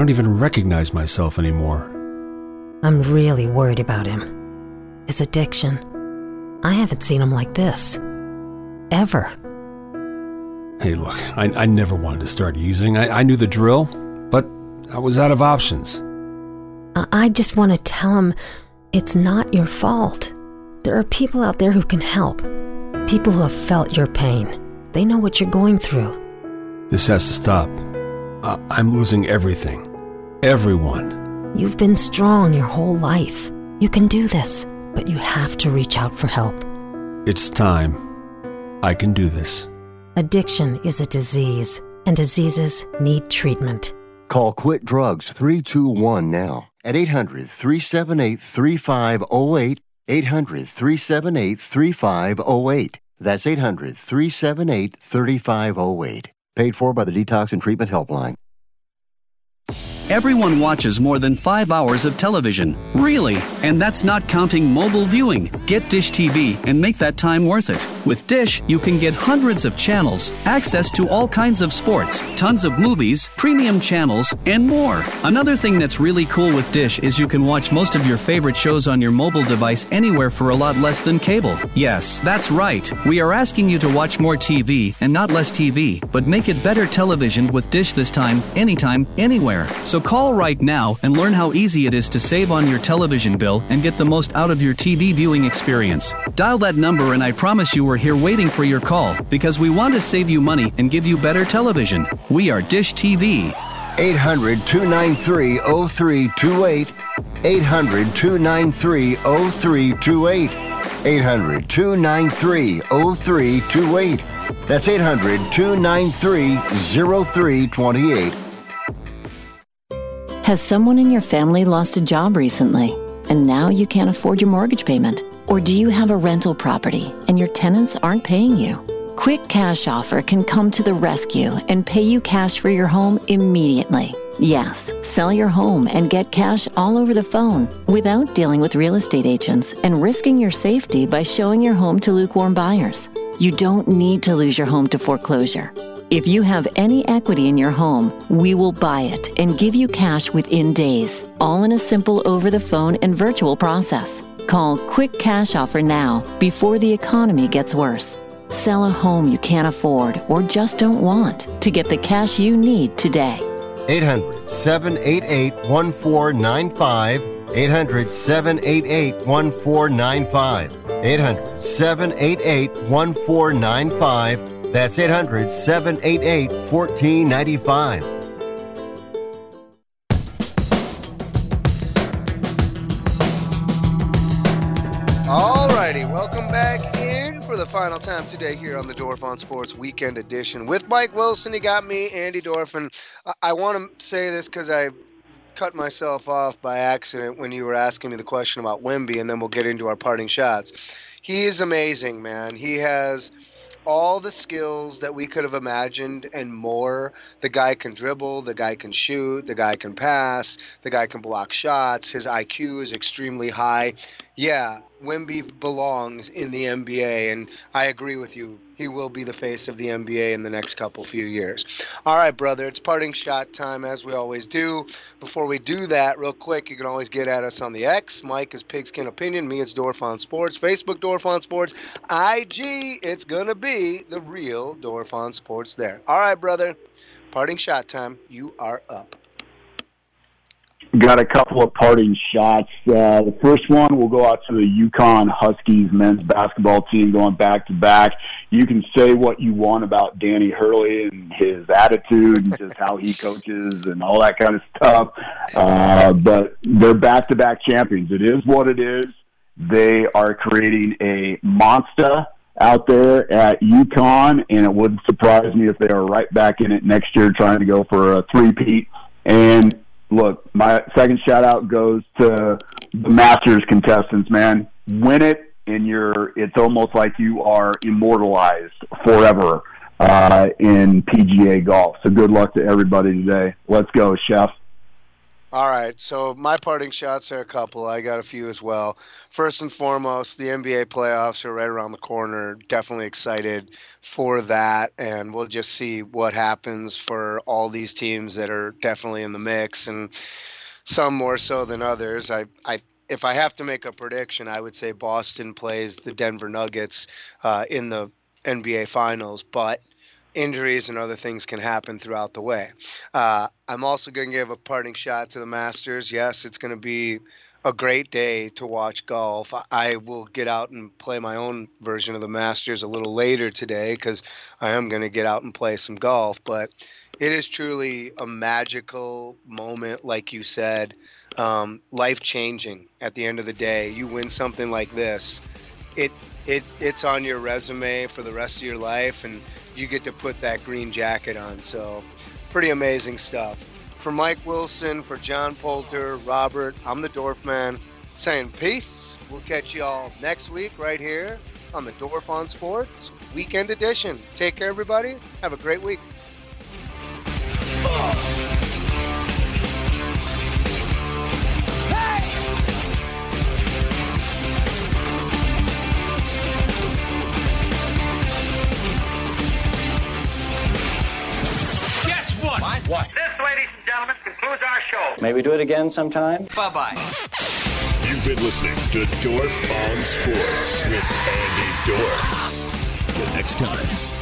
don't even recognize myself anymore. I'm really worried about him. His addiction. I haven't seen him like this. Ever. Hey, look, I, I never wanted to start using. I, I knew the drill, but I was out of options. I, I just want to tell him it's not your fault. There are people out there who can help. People who have felt your pain. They know what you're going through. This has to stop. I, I'm losing everything. Everyone. You've been strong your whole life. You can do this, but you have to reach out for help. It's time. I can do this. Addiction is a disease, and diseases need treatment. Call Quit Drugs three two one now at eight hundred, three seven eight, three five zero eight, eight hundred, three seven eight, three five zero eight. That's eight hundred, three seven eight, three five zero eight. Paid for by the Detox and Treatment Helpline. Everyone watches more than five hours of television. Really? And that's not counting mobile viewing. Get Dish T V and make that time worth it. With Dish, you can get hundreds of channels, access to all kinds of sports, tons of movies, premium channels, and more. Another thing that's really cool with Dish is you can watch most of your favorite shows on your mobile device anywhere for a lot less than cable. Yes, that's right. We are asking you to watch more T V and not less T V, but make it better television with Dish this time, anytime, anywhere. So call right now and learn how easy it is to save on your television bill and get the most out of your T V viewing experience. Dial that number and I promise you we're here waiting for your call because we want to save you money and give you better television. We are Dish T V. eight hundred, two nine three, zero three two eight. eight hundred, two nine three, zero three two eight. eight hundred, two nine three, zero three two eight. That's eight hundred, two nine three, zero three two eight. Has someone in your family lost a job recently, and now you can't afford your mortgage payment? Or do you have a rental property, and your tenants aren't paying you? Quick Cash Offer can come to the rescue and pay you cash for your home immediately. Yes, sell your home and get cash all over the phone without dealing with real estate agents and risking your safety by showing your home to lukewarm buyers. You don't need to lose your home to foreclosure. If you have any equity in your home, we will buy it and give you cash within days, all in a simple over-the-phone and virtual process. Call Quick Cash Offer now before the economy gets worse. Sell a home you can't afford or just don't want to get the cash you need today. eight hundred, seven eight eight, one four nine five. eight hundred, seven eight eight, one four nine five. eight hundred, seven eight eight, one four nine five. That's eight hundred, seven eight eight, one four nine five. All righty, welcome back in for the final time today here on the Dorf on Sports Weekend Edition. With Mike Wilson, he got me, Andy Dorf, and I, I want to say this because I cut myself off by accident when you were asking me the question about Wemby, and then we'll get into our parting shots. He is amazing, man. He has all the skills that we could have imagined and more. The guy can dribble, the guy can shoot, the guy can pass, the guy can block shots. His I Q is extremely high. Yeah, Wemby belongs in the N B A, and I agree with you. He will be the face of the N B A in the next couple few years. All right, brother, it's parting shot time as we always do. Before we do that, real quick, you can always get at us on the X. Mike is Pigskin Opinion. Me, it's Dorf on Sports. Facebook, Dorf on Sports. I G, it's going to be the real Dorf on Sports there. All right, brother, parting shot time. You are up. Got a couple of parting shots. Uh, the first one will go out to the UConn Huskies men's basketball team going back to back. You can say what you want about Danny Hurley and his attitude and just how he coaches and all that kind of stuff, uh, but they're back-to-back champions. It is what it is. They are creating a monster out there at UConn, and it wouldn't surprise me if they are right back in it next year trying to go for a three-peat. And look, my second shout-out goes to the Masters contestants, man. Win it, and you're it's almost like you are immortalized forever uh, in P G A golf. So good luck to everybody today. Let's go, Chef. All right, so my parting shots are a couple. I got a few as well. First and foremost, the N B A playoffs are right around the corner. Definitely excited for that, and we'll just see what happens for all these teams that are definitely in the mix, and some more so than others. I, I, if I have to make a prediction, I would say Boston plays the Denver Nuggets uh, in the N B A Finals, but injuries and other things can happen throughout the way. Uh, I'm also going to give a parting shot to the Masters. Yes, it's going to be a great day to watch golf. I will get out and play my own version of the Masters a little later today because I am going to get out and play some golf. But it is truly a magical moment, like you said, um, life-changing at the end of the day. You win something like this, it it it's on your resume for the rest of your life, and you get to put that green jacket on. So pretty amazing stuff. For Mike Wilson, for John Poulter, Robert, I'm the Dorf Man saying peace. We'll catch you all next week right here on the Dorf on Sports Weekend Edition. Take care, everybody. Have a great week. What? This, ladies and gentlemen, concludes our show. May we do it again sometime? Bye-bye. You've been listening to Dorf on Sports with Andy Dorf. Till next time.